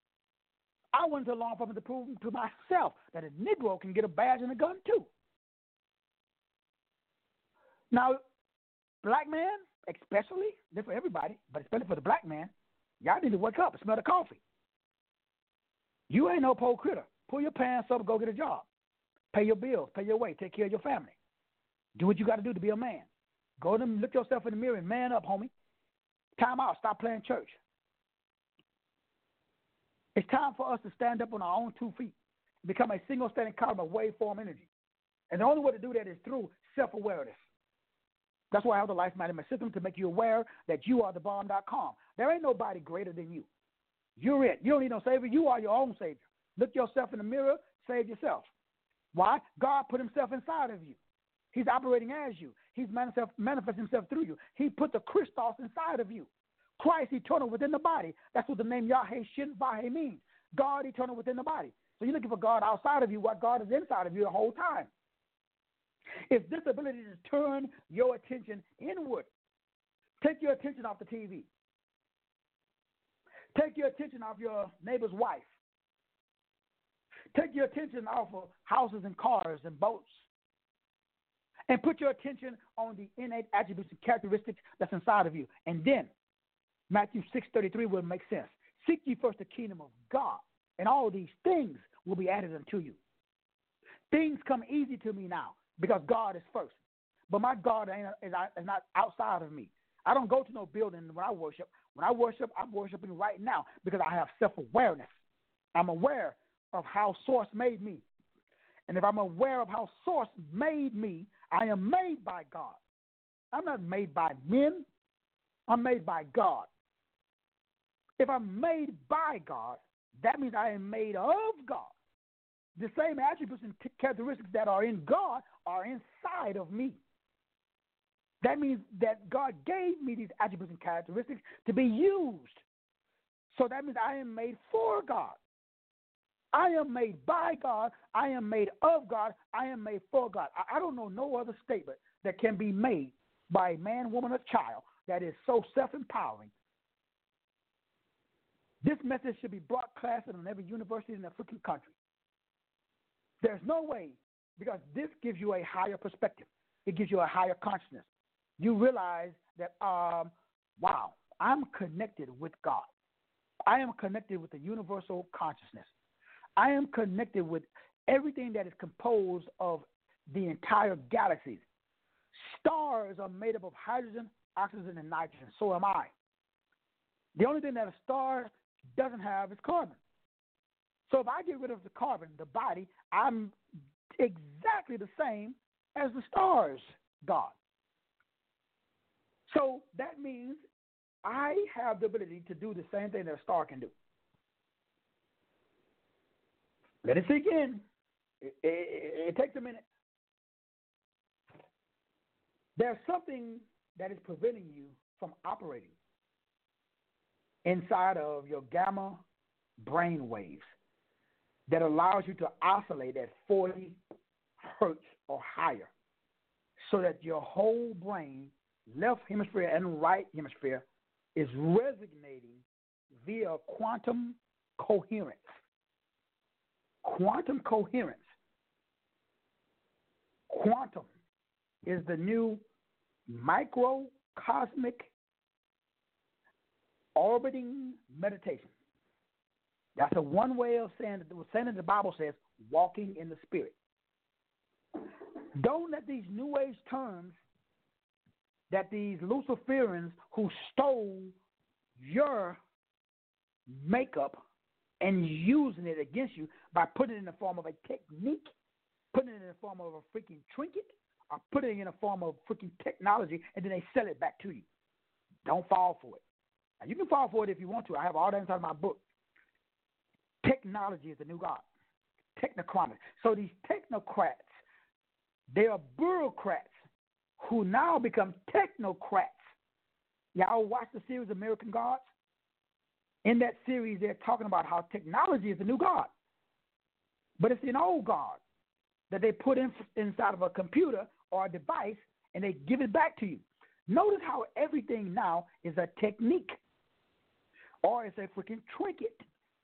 I went into law enforcement to prove to myself that a Negro can get a badge and a gun too. Now, black man, especially, not for everybody, but especially for the black man, y'all need to wake up and smell the coffee. You ain't no poor critter. Pull your pants up and go get a job. Pay your bills, pay your way, take care of your family. Do what you got to do to be a man. Go to look yourself in the mirror and man up, homie. Time out. Stop playing church. It's time for us to stand up on our own two feet, become a single standing column of waveform energy. And the only way to do that is through self-awareness. That's why I have the life management system to make you aware that you are the bomb dot com. There ain't nobody greater than you. You're it. You don't need no savior. You are your own savior. Look yourself in the mirror, save yourself. Why? God put himself inside of you. He's operating as you. He's manifest, manifesting himself through you. He put the Christos inside of you. Christ eternal within the body. That's what the name Yahweh Shin Vahe means. God eternal within the body. So you're looking for God outside of you, what God is inside of you the whole time. It's this ability to turn your attention inward. Take your attention off the T V. Take your attention off your neighbor's wife. Take your attention off of houses and cars and boats. And put your attention on the innate attributes and characteristics that's inside of you. And then Matthew six thirty-three will make sense. Seek ye first the kingdom of God, and all these things will be added unto you. Things come easy to me now because God is first. But my God is not outside of me. I don't go to no building when I worship. When I worship, I'm worshiping right now because I have self-awareness. I'm aware of how Source made me. And if I'm aware of how Source made me, I am made by God. I'm not made by men. I'm made by God. If I'm made by God, that means I am made of God. The same attributes and characteristics that are in God are inside of me. That means that God gave me these attributes and characteristics to be used. So that means I am made for God. I am made by God. I am made of God. I am made for God. I, I don't know no other statement that can be made by a man, woman, or child that is so self-empowering. This message should be broadcasted on every university in the freaking country. There's no way, because this gives you a higher perspective. It gives you a higher consciousness. You realize that, um, wow, I'm connected with God. I am connected with the universal consciousness. I am connected with everything that is composed of the entire galaxies. Stars are made up of hydrogen, oxygen, and nitrogen. So am I. The only thing that a star doesn't have is carbon. So if I get rid of the carbon, the body, I'm exactly the same as the stars, God. So that means I have the ability to do the same thing that a star can do. Let it sink in. It, it, it takes a minute. There's something that is preventing you from operating inside of your gamma brain waves that allows you to oscillate at forty hertz or higher so that your whole brain, left hemisphere and right hemisphere, is resonating via quantum coherence. Quantum coherence. Quantum is the new microcosmic orbiting meditation. That's a one way of saying that the saying that the Bible says, walking in the Spirit. Don't let these New Age terms that these Luciferians who stole your makeup and using it against you by putting it in the form of a technique, putting it in the form of a freaking trinket, or putting it in the form of freaking technology, and then they sell it back to you. Don't fall for it. Now, you can fall for it if you want to. I have all that inside my book. Technology is the new God. Technocratic. So these technocrats, they are bureaucrats who now become technocrats. Y'all watch the series American Gods? In that series, they're talking about how technology is the new God. But it's an old God that they put in, inside of a computer or a device, and they give it back to you. Notice how everything now is a technique, or it's a freaking trinket,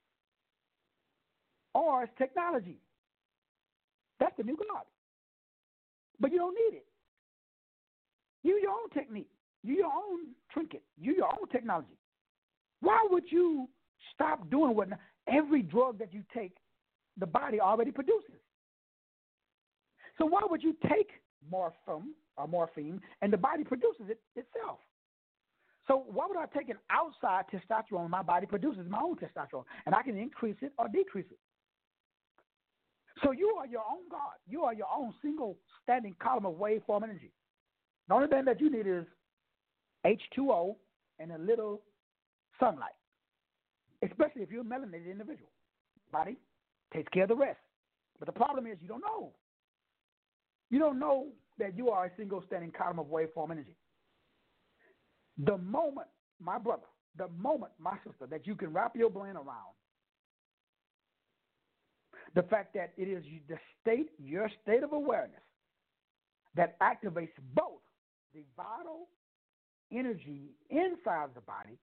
or it's technology. That's the new God. But you don't need it. You your own technique. You your own trinket. You your own technology. Why would you stop doing what every drug that you take, the body already produces? So why would you take morphine or morphine and the body produces it itself? So why would I take an outside testosterone? My body produces my own testosterone, and I can increase it or decrease it. So you are your own God. You are your own single standing column of waveform energy. The only thing that you need is H two O and a little sunlight, especially if you're a melanated individual. Body takes care of the rest. But the problem is you don't know. You don't know that you are a single standing column of waveform energy. The moment, my brother, the moment, my sister, that you can wrap your brain around the fact that it is the state, your state of awareness, that activates both the vital energy inside the body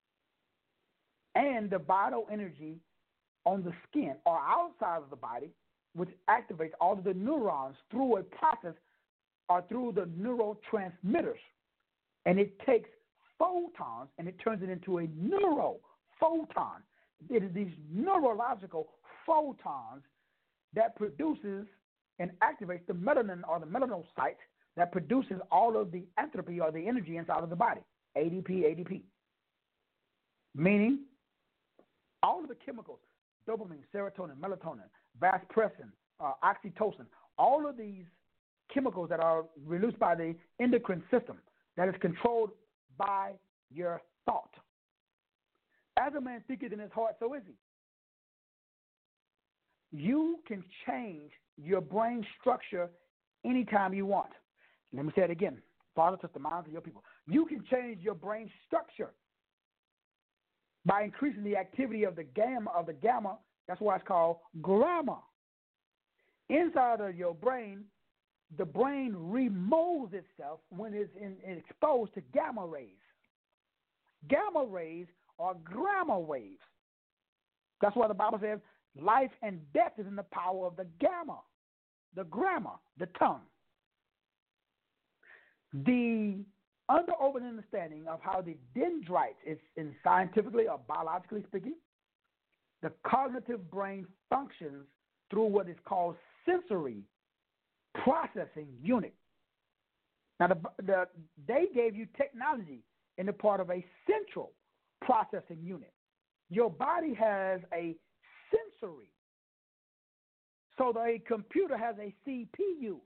and the vital energy on the skin or outside of the body, which activates all of the neurons through a process or through the neurotransmitters. And it takes photons and it turns it into a neurophoton. It is these neurological photons that produces and activates the melanin or the melanocyte that produces all of the entropy or the energy inside of the body, A D P, A D P. Meaning all of the chemicals, dopamine, serotonin, melatonin, vasopressin, uh, oxytocin, all of these chemicals that are released by the endocrine system that is controlled by your thought. As a man thinketh in his heart, so is he. You can change your brain structure anytime you want. Let me say it again. Father, touch the minds of your people. You can change your brain structure by increasing the activity of the gamma of the gamma. That's why it's called grammar. Inside of your brain, the brain remolds itself when it's in, exposed to gamma rays. Gamma rays are grammar waves. That's why the Bible says life and death is in the power of the gamma, the grammar, the tongue. The under-open understanding of how the dendrites is in scientifically or biologically speaking, the cognitive brain functions through what is called sensory processing unit. Now, the, the, they gave you technology in the part of a central processing unit. Your body has a sensory. So the computer has a C P U.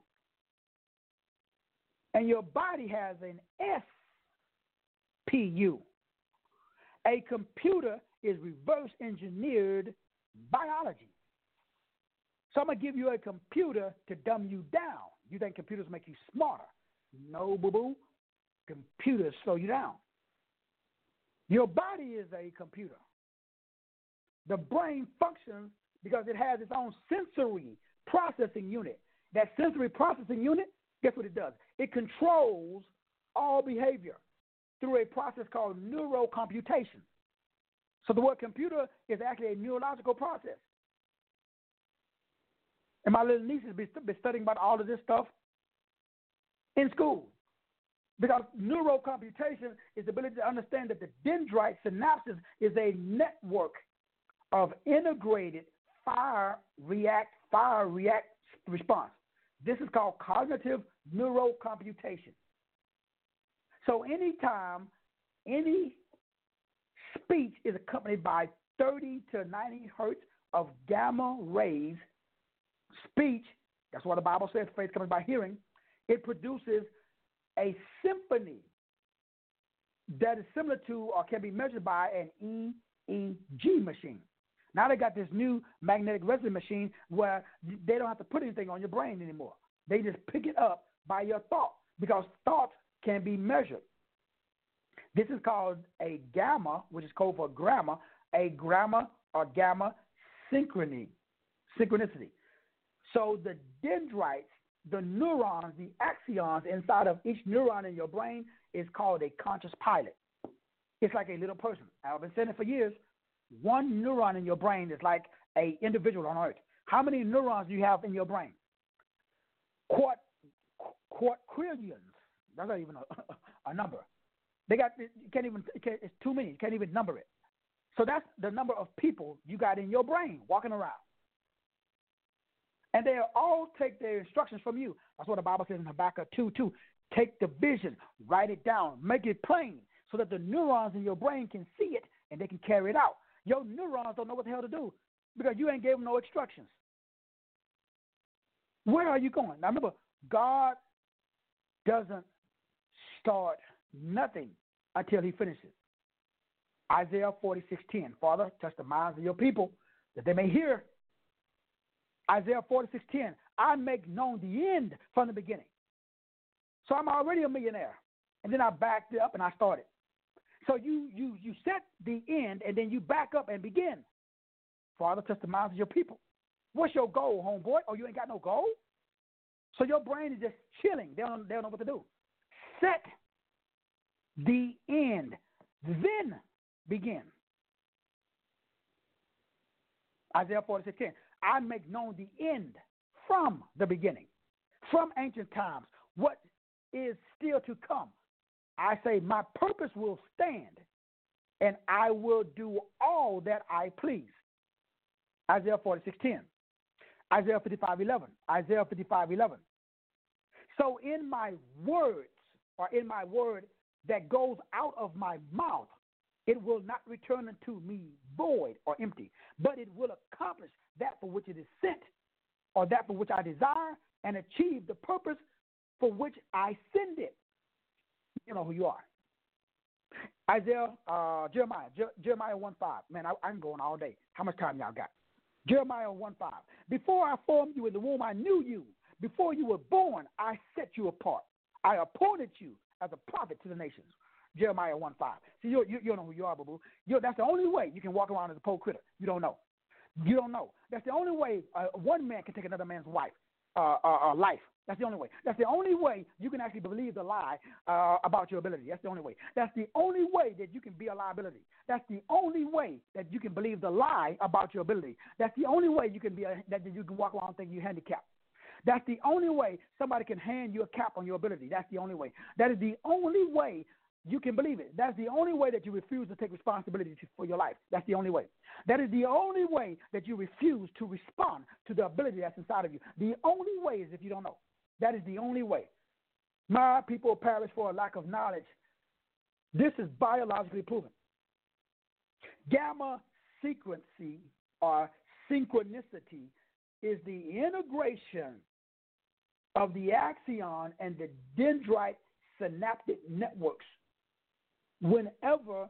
And your body has an S P U. A computer is reverse engineered biology. So I'm going to give you a computer to dumb you down. You think computers make you smarter. No, boo-boo. Computers slow you down. Your body is a computer. The brain functions because it has its own sensory processing unit. That sensory processing unit, guess what it does? It controls all behavior through a process called neurocomputation. So the word computer is actually a neurological process. And my little niece has been studying about all of this stuff in school. Because neurocomputation is the ability to understand that the dendrite synapses is a network of integrated fire react fire react response. This is called cognitive neurocomputation. So anytime any speech is accompanied by thirty to ninety hertz of gamma rays, speech, that's what the Bible says, faith comes by hearing, it produces a symphony that is similar to or can be measured by an E E G machine. Now they got this new magnetic resonance machine where they don't have to put anything on your brain anymore. They just pick it up by your thought because thoughts can be measured. This is called a gamma, which is code for grammar, a grammar or gamma synchrony, synchronicity. So the dendrites, the neurons, the axons inside of each neuron in your brain is called a conscious pilot. It's like a little person. I've been saying it for years. One neuron in your brain is like an individual on Earth. How many neurons do you have in your brain? Quart, quadrillions. That's not even a, a number. They got you can't even. It's too many. You can't even number it. So that's the number of people you got in your brain walking around. And they all take their instructions from you. That's what the Bible says in Habakkuk two two. Take the vision, write it down, make it plain so that the neurons in your brain can see it and they can carry it out. Your neurons don't know what the hell to do because you ain't gave them no instructions. Where are you going? Now remember, God doesn't start nothing until he finishes. Isaiah forty-six ten. Father, touch the minds of your people that they may hear. Isaiah forty-six ten. I make known the end from the beginning. So I'm already a millionaire. And then I backed it up and I started. So you you you set the end and then you back up and begin. Father, touch the minds of your people. What's your goal, homeboy? Oh, you ain't got no goal? So your brain is just chilling. They don't, they don't know what to do. Set the end, then begin. Isaiah forty-six ten. I make known the end from the beginning, from ancient times, what is still to come. I say my purpose will stand, and I will do all that I please. Isaiah forty-six ten. Isaiah fifty-five eleven. Isaiah fifty-five eleven. So in my words, or in my word that goes out of my mouth, it will not return unto me void or empty, but it will accomplish that for which it is sent, or that for which I desire, and achieve the purpose for which I send it. You know who you are. Isaiah, uh, Jeremiah, Je- Jeremiah one five. Man, I, I'm going all day. How much time y'all got? Jeremiah one five. Before I formed you in the womb, I knew you. Before you were born, I set you apart. I appointed you as a prophet to the nations. Jeremiah one five. See, you, you, you don't know who you are, boo-boo. You, that's the only way you can walk around as a poor critter. You don't know. You don't know. That's the only way uh, one man can take another man's wife, uh, uh, uh, life. That's the only way. That's the only way you can actually believe the lie uh, about your ability. That's the only way. That's the only way that you can be a liability. That's the only way that you can believe the lie about your ability. That's the only way you can be a, that you can walk around thinking you're handicapped. That's the only way somebody can hand you a cap on your ability. That's the only way. That is the only way you can believe it. That's the only way that you refuse to take responsibility to, for your life. That's the only way. That is the only way that you refuse to respond to the ability that's inside of you. The only way is if you don't know. That is the only way. My people perish for a lack of knowledge. This is biologically proven. Gamma sequencing or synchronicity is the integration of the axon and the dendrite synaptic networks. Whenever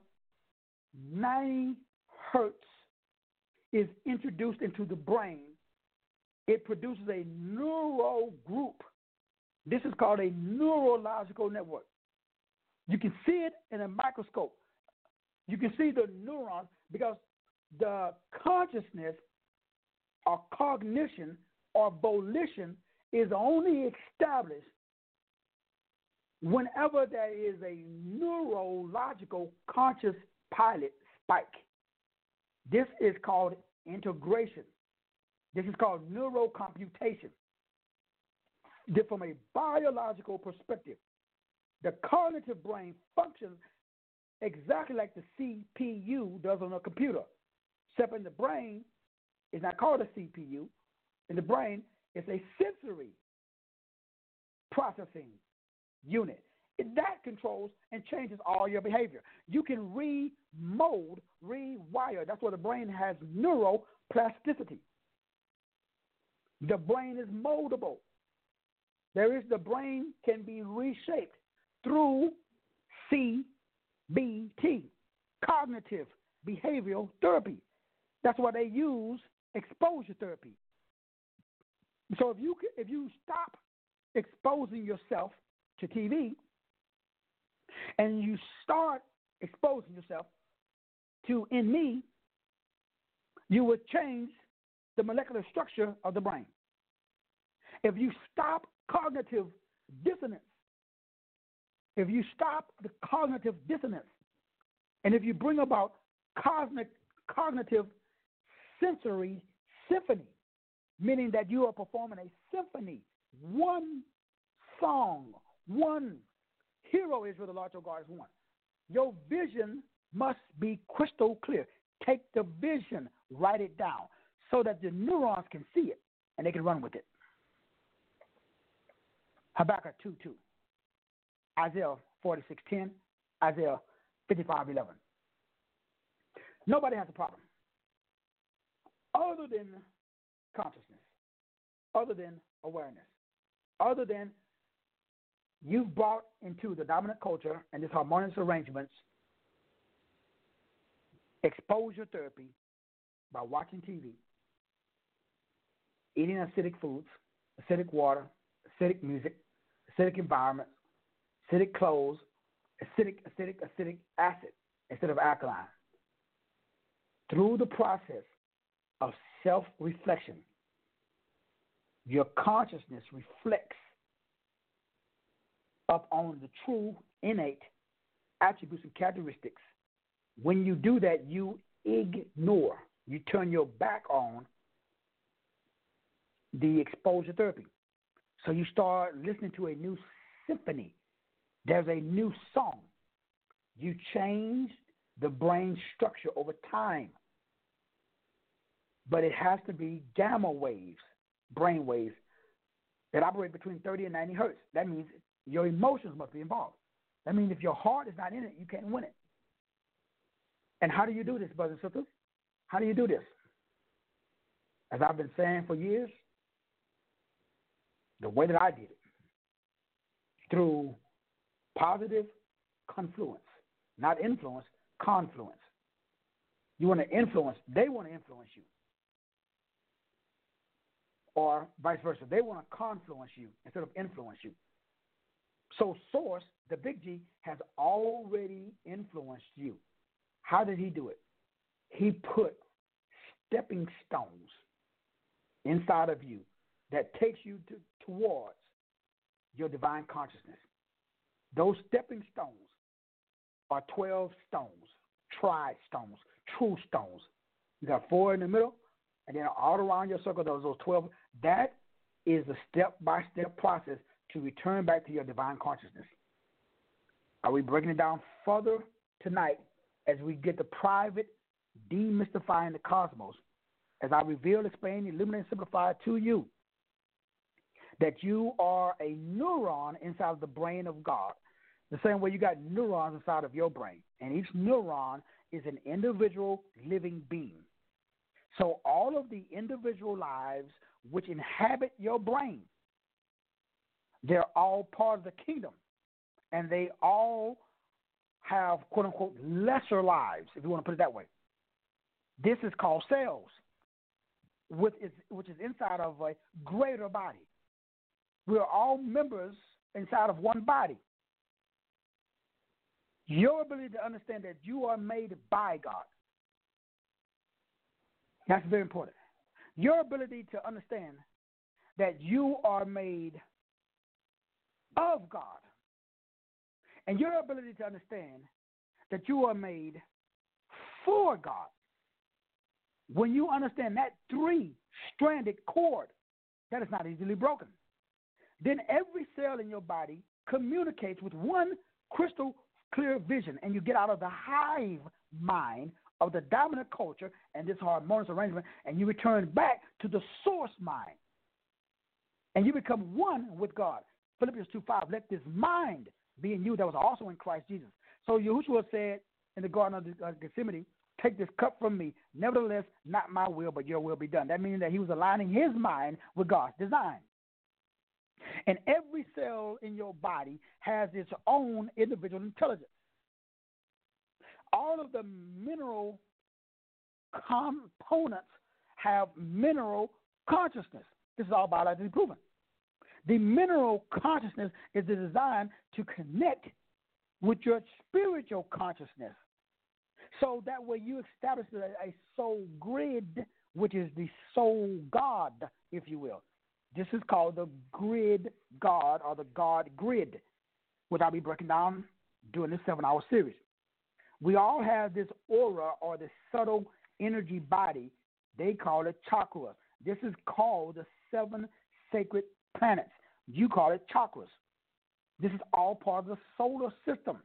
ninety hertz is introduced into the brain, it produces a neural group. This is called a neurological network. You can see it in a microscope. You can see the neurons because the consciousness or cognition or volition is only established whenever there is a neurological conscious pilot spike. This is called integration. This is called neurocomputation. From a biological perspective, the cognitive brain functions exactly like the C P U does on a computer, except in the brain, it's not called a C P U. In the brain, it's a sensory processing unit. It, that controls and changes all your behavior. You can re-mold, rewire. That's why the brain has neuroplasticity. The brain is moldable. There is the brain can be reshaped through C B T, cognitive behavioral therapy. That's why they use exposure therapy. So if you if you stop exposing yourself to T V and you start exposing yourself to in me, you would change the molecular structure of the brain. If you stop cognitive dissonance, if you stop the cognitive dissonance, and if you bring about cosmic, cognitive sensory symphony, meaning that you are performing a symphony, one song, one hero is where the Lord your God is one. Your vision must be crystal clear. Take the vision, write it down, so that the neurons can see it and they can run with it. Habakkuk two two, Isaiah forty-six ten, Isaiah fifty-five eleven. Nobody has a problem other than consciousness, other than awareness, other than you've brought into the dominant culture and this harmonious arrangements exposure therapy by watching T V, eating acidic foods, acidic water, acidic music, acidic environment, acidic clothes, acidic, acidic, acidic acid instead of alkaline. Through the process of self-reflection, your consciousness reflects up on the true innate attributes and characteristics. When you do that, you ignore, you turn your back on the exposure therapy. So you start listening to a new symphony. There's a new song. You change the brain structure over time. But it has to be gamma waves, brain waves, that operate between thirty and ninety hertz. That means your emotions must be involved. That means if your heart is not in it, you can't win it. And how do you do this, brothers and sisters? How do you do this? As I've been saying for years, the way that I did it, through positive confluence. not influence, confluence. You want to influence, they want to influence you. Or vice versa. They want to confluence you instead of influence you. So Source, the big G, has already influenced you. How did he do it? He put stepping stones inside of you that takes you to, towards your divine consciousness. Those stepping stones are twelve stones, tried stones, true stones. You got four in the middle, and then all around your circle, those, those twelve. That is the step-by-step process to return back to your divine consciousness. Are we breaking it down further tonight as we get the private demystifying the cosmos, as I reveal, explain, illuminate, and simplify to you that you are a neuron inside of the brain of God, the same way you got neurons inside of your brain, and each neuron is an individual living being. So all of the individual lives which inhabit your brain, they're all part of the kingdom, and they all have, quote-unquote, lesser lives, if you want to put it that way. This is called cells, which is, which is inside of a greater body. We're all members inside of one body. Your ability to understand that you are made by God, that's very important. Your ability to understand that you are made of God, and your ability to understand that you are made for God. When you understand that three-stranded cord, that is not easily broken, then every cell in your body communicates with one crystal clear vision, and you get out of the hive mind of the dominant culture and this harmonious arrangement, and you return back to the source mind, and you become one with God. Philippians two five, let this mind be in you that was also in Christ Jesus. So Yahushua said in the Garden of Gethsemane, take this cup from me. Nevertheless, not my will, but your will be done. That means that he was aligning his mind with God's design. And every cell in your body has its own individual intelligence. All of the mineral components have mineral consciousness. This is all biologically proven. The mineral consciousness is designed to connect with your spiritual consciousness. So that way you establish a, a soul grid, which is the soul God, if you will. This is called the grid God, or the God grid, which I'll be breaking down during this seven-hour series. We all have this aura, or the subtle energy body. They call it chakra. This is called the seven sacred planets. You call it chakras. This is all part of the solar system.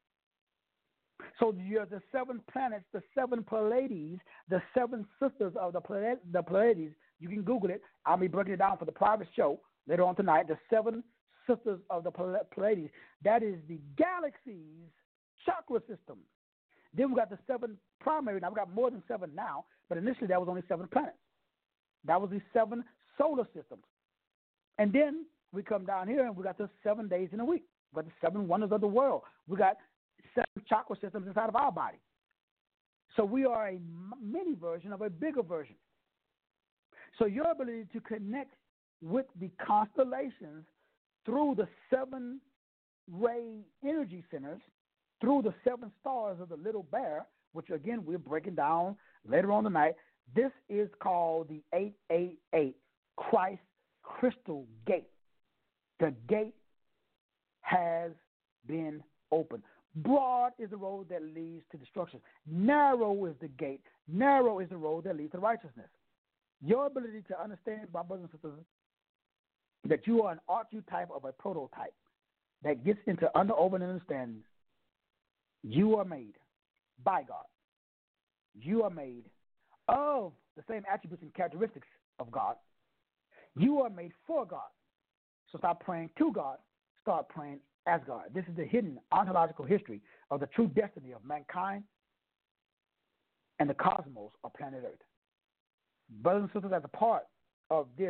So you're the seven planets, the seven Pleiades, the seven sisters of the Pleiades, the Pleiades. You can Google it. I'll be breaking it down for the private show later on tonight. The seven sisters of the Pleiades. That is the galaxy's chakra system. Then we got the seven primary. Now we got more than seven now, but initially that was only seven planets. That was the seven solar systems. And then we come down here and we got the seven days in a week. We got the seven wonders of the world. We got seven chakra systems inside of our body. So we are a mini version of a bigger version. So your ability to connect with the constellations through the seven ray energy centers, through the seven stars of the little bear, which again we're breaking down later on tonight, this is called the eight eight eight Christ Crystal Gate. The gate has been opened. Broad is the road that leads to destruction. Narrow is the gate. Narrow is the road that leads to righteousness. Your ability to understand, my brothers and sisters, that you are an archetype of a prototype that gets into under, over, and understanding. You are made by God. You are made of the same attributes and characteristics of God. You are made for God. So stop praying to God. Start praying as God. This is the hidden ontological history of the true destiny of mankind and the cosmos of planet Earth. Brothers and sisters, as a part of this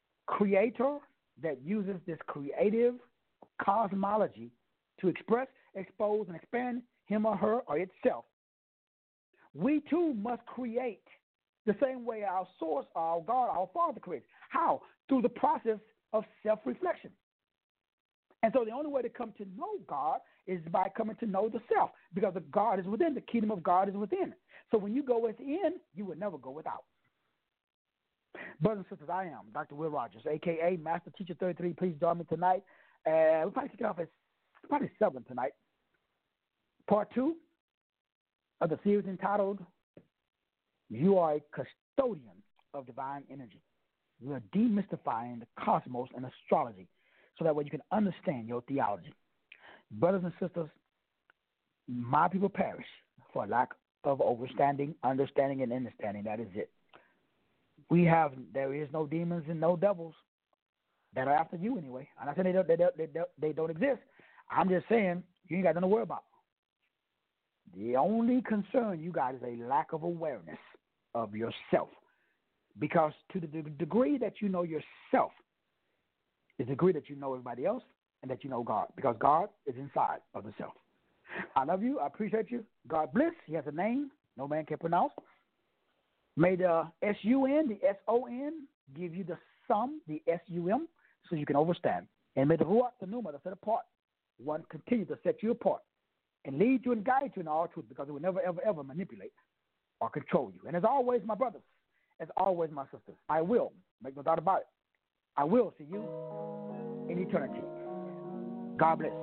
creator that uses this creative cosmology to express, expose, and expand him or her or itself. We too must create the same way our source, our God, our Father creates. How? Through the process of self-reflection. And so the only way to come to know God is by coming to know the self, because the God is within. The kingdom of God is within. So when you go within, you will never go without. Brothers and sisters, I am Doctor Will Rogers, a k a. Master Teacher thirty-three. Please join me tonight. Uh, we'll probably kick it off at probably seven tonight. Part two of the series entitled, You Are a Custodian of Divine Energy. We are demystifying the cosmos and astrology so that way you can understand your theology. Brothers and sisters, my people perish for lack of understanding, understanding, and understanding. That is it. We have, there is no demons and no devils that are after you anyway. I'm not saying they don't, they don't, they don't, they don't exist. I'm just saying you ain't got nothing to worry about. The only concern you got is a lack of awareness of yourself. Because to the degree that you know yourself is the degree that you know everybody else and that you know God. Because God is inside of the self. I love you. I appreciate you. God bless. He has a name no man can pronounce. May the S U N, the S O N, give you the sum, the S U M, so you can understand. And may the Ruach, the Pneuma, the set apart, one continue to set you apart and lead you and guide you in all truth, because it will never, ever, ever manipulate or control you. And as always, my brothers, as always, my sisters, I will, make no doubt about it, I will see you in eternity. God bless.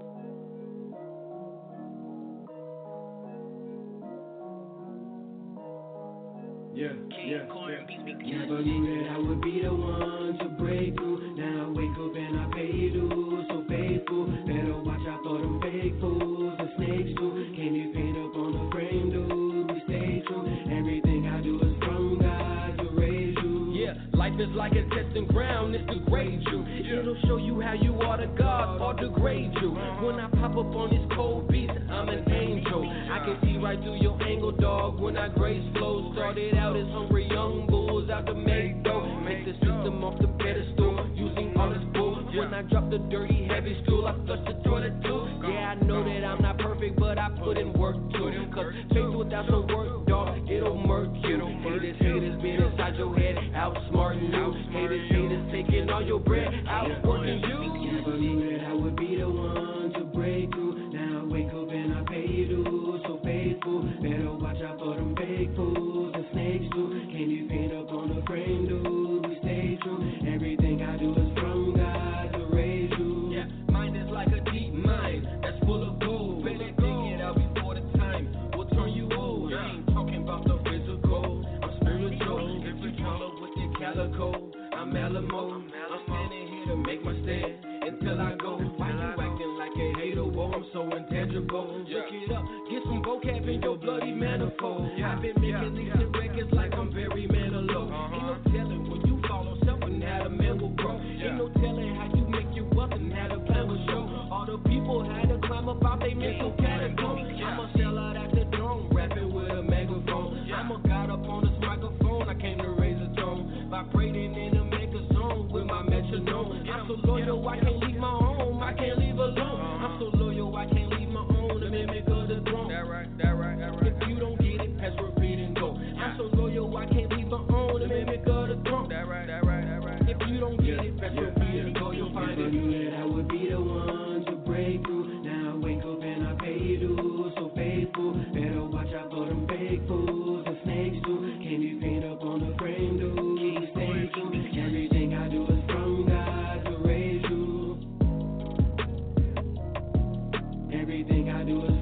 Yeah, yeah, yeah. Never knew that I would be the one to break through. Now I wake up and I pay dues. So faithful, better watch out for them fake fools. The snakes too. Can you paint up on the frame, dude? We stay true. Everything I do is from God to raise you. Yeah, life is like a testing ground. It's to grade you. Yeah. It'll show you how you are to God or degrade you. When I pop up on this cold beat, I'm an angel. I can see right through your angle, dog. When I grace flow, started out as hungry young bulls out to make dough. Make the system off the pedestal, using all this bull. When I drop the dirty, heavy stool, I flush the toilet too. Yeah, I know that I'm not perfect, but I put in work too. Cause faith without some work, dog, it'll murk you. Haters, haters being inside your head, outsmarting you. Haters, haters taking all your bread, outworking you. Never knew that I would be the one to break through. Now I wake up and I pay dues. So faithful, better watch out for them fake fools. The snakes too. Can you paint up on the frame, dude? We stay true. Everything I do is from God to raise you. Yeah, mine is like a deep mine that's full of gold. Better dig it out before the time will turn you old. I ain't talking about the physical. I'm spiritual. If you color with your calico, I'm Alamo. I'm standing here to make my stand until I go. Why you acting like a hater? Whoa, I'm so intangible. Look it up. Get some vocab in your bloody manifold. I've been making these hit records like I'm very Manilow. Ain't no telling when you follow self and how the man will grow. Ain't no telling how you make your wealth and how the plan will show. All the people had to climb up out they mental catacomb. I'm a sellout at the throne, rapping with a megaphone. I'm a god up on this microphone. I came to raise a tone, vibrating in a mega zone with my metronome. I'm so loyal, I can't leave my home. I can't leave alone. I'm so loyal, I can't leave my own. The mimic of the throne. That right, that right, that right. If you don't get it, pass, repeat, and go. I'm so loyal, I can't leave my own. The mimic of the throne. That right, that right, that right. If you don't get it, pass, repeat, and go. You'll find it. Never knew that I would be the one to break through. Now I wake up and I pay dues. So faithful, better watch out for them fake fools. The snakes too. Can you paint up on the frame, dude? Can you stay true? Everything I do is from God to raise you. Everything I do is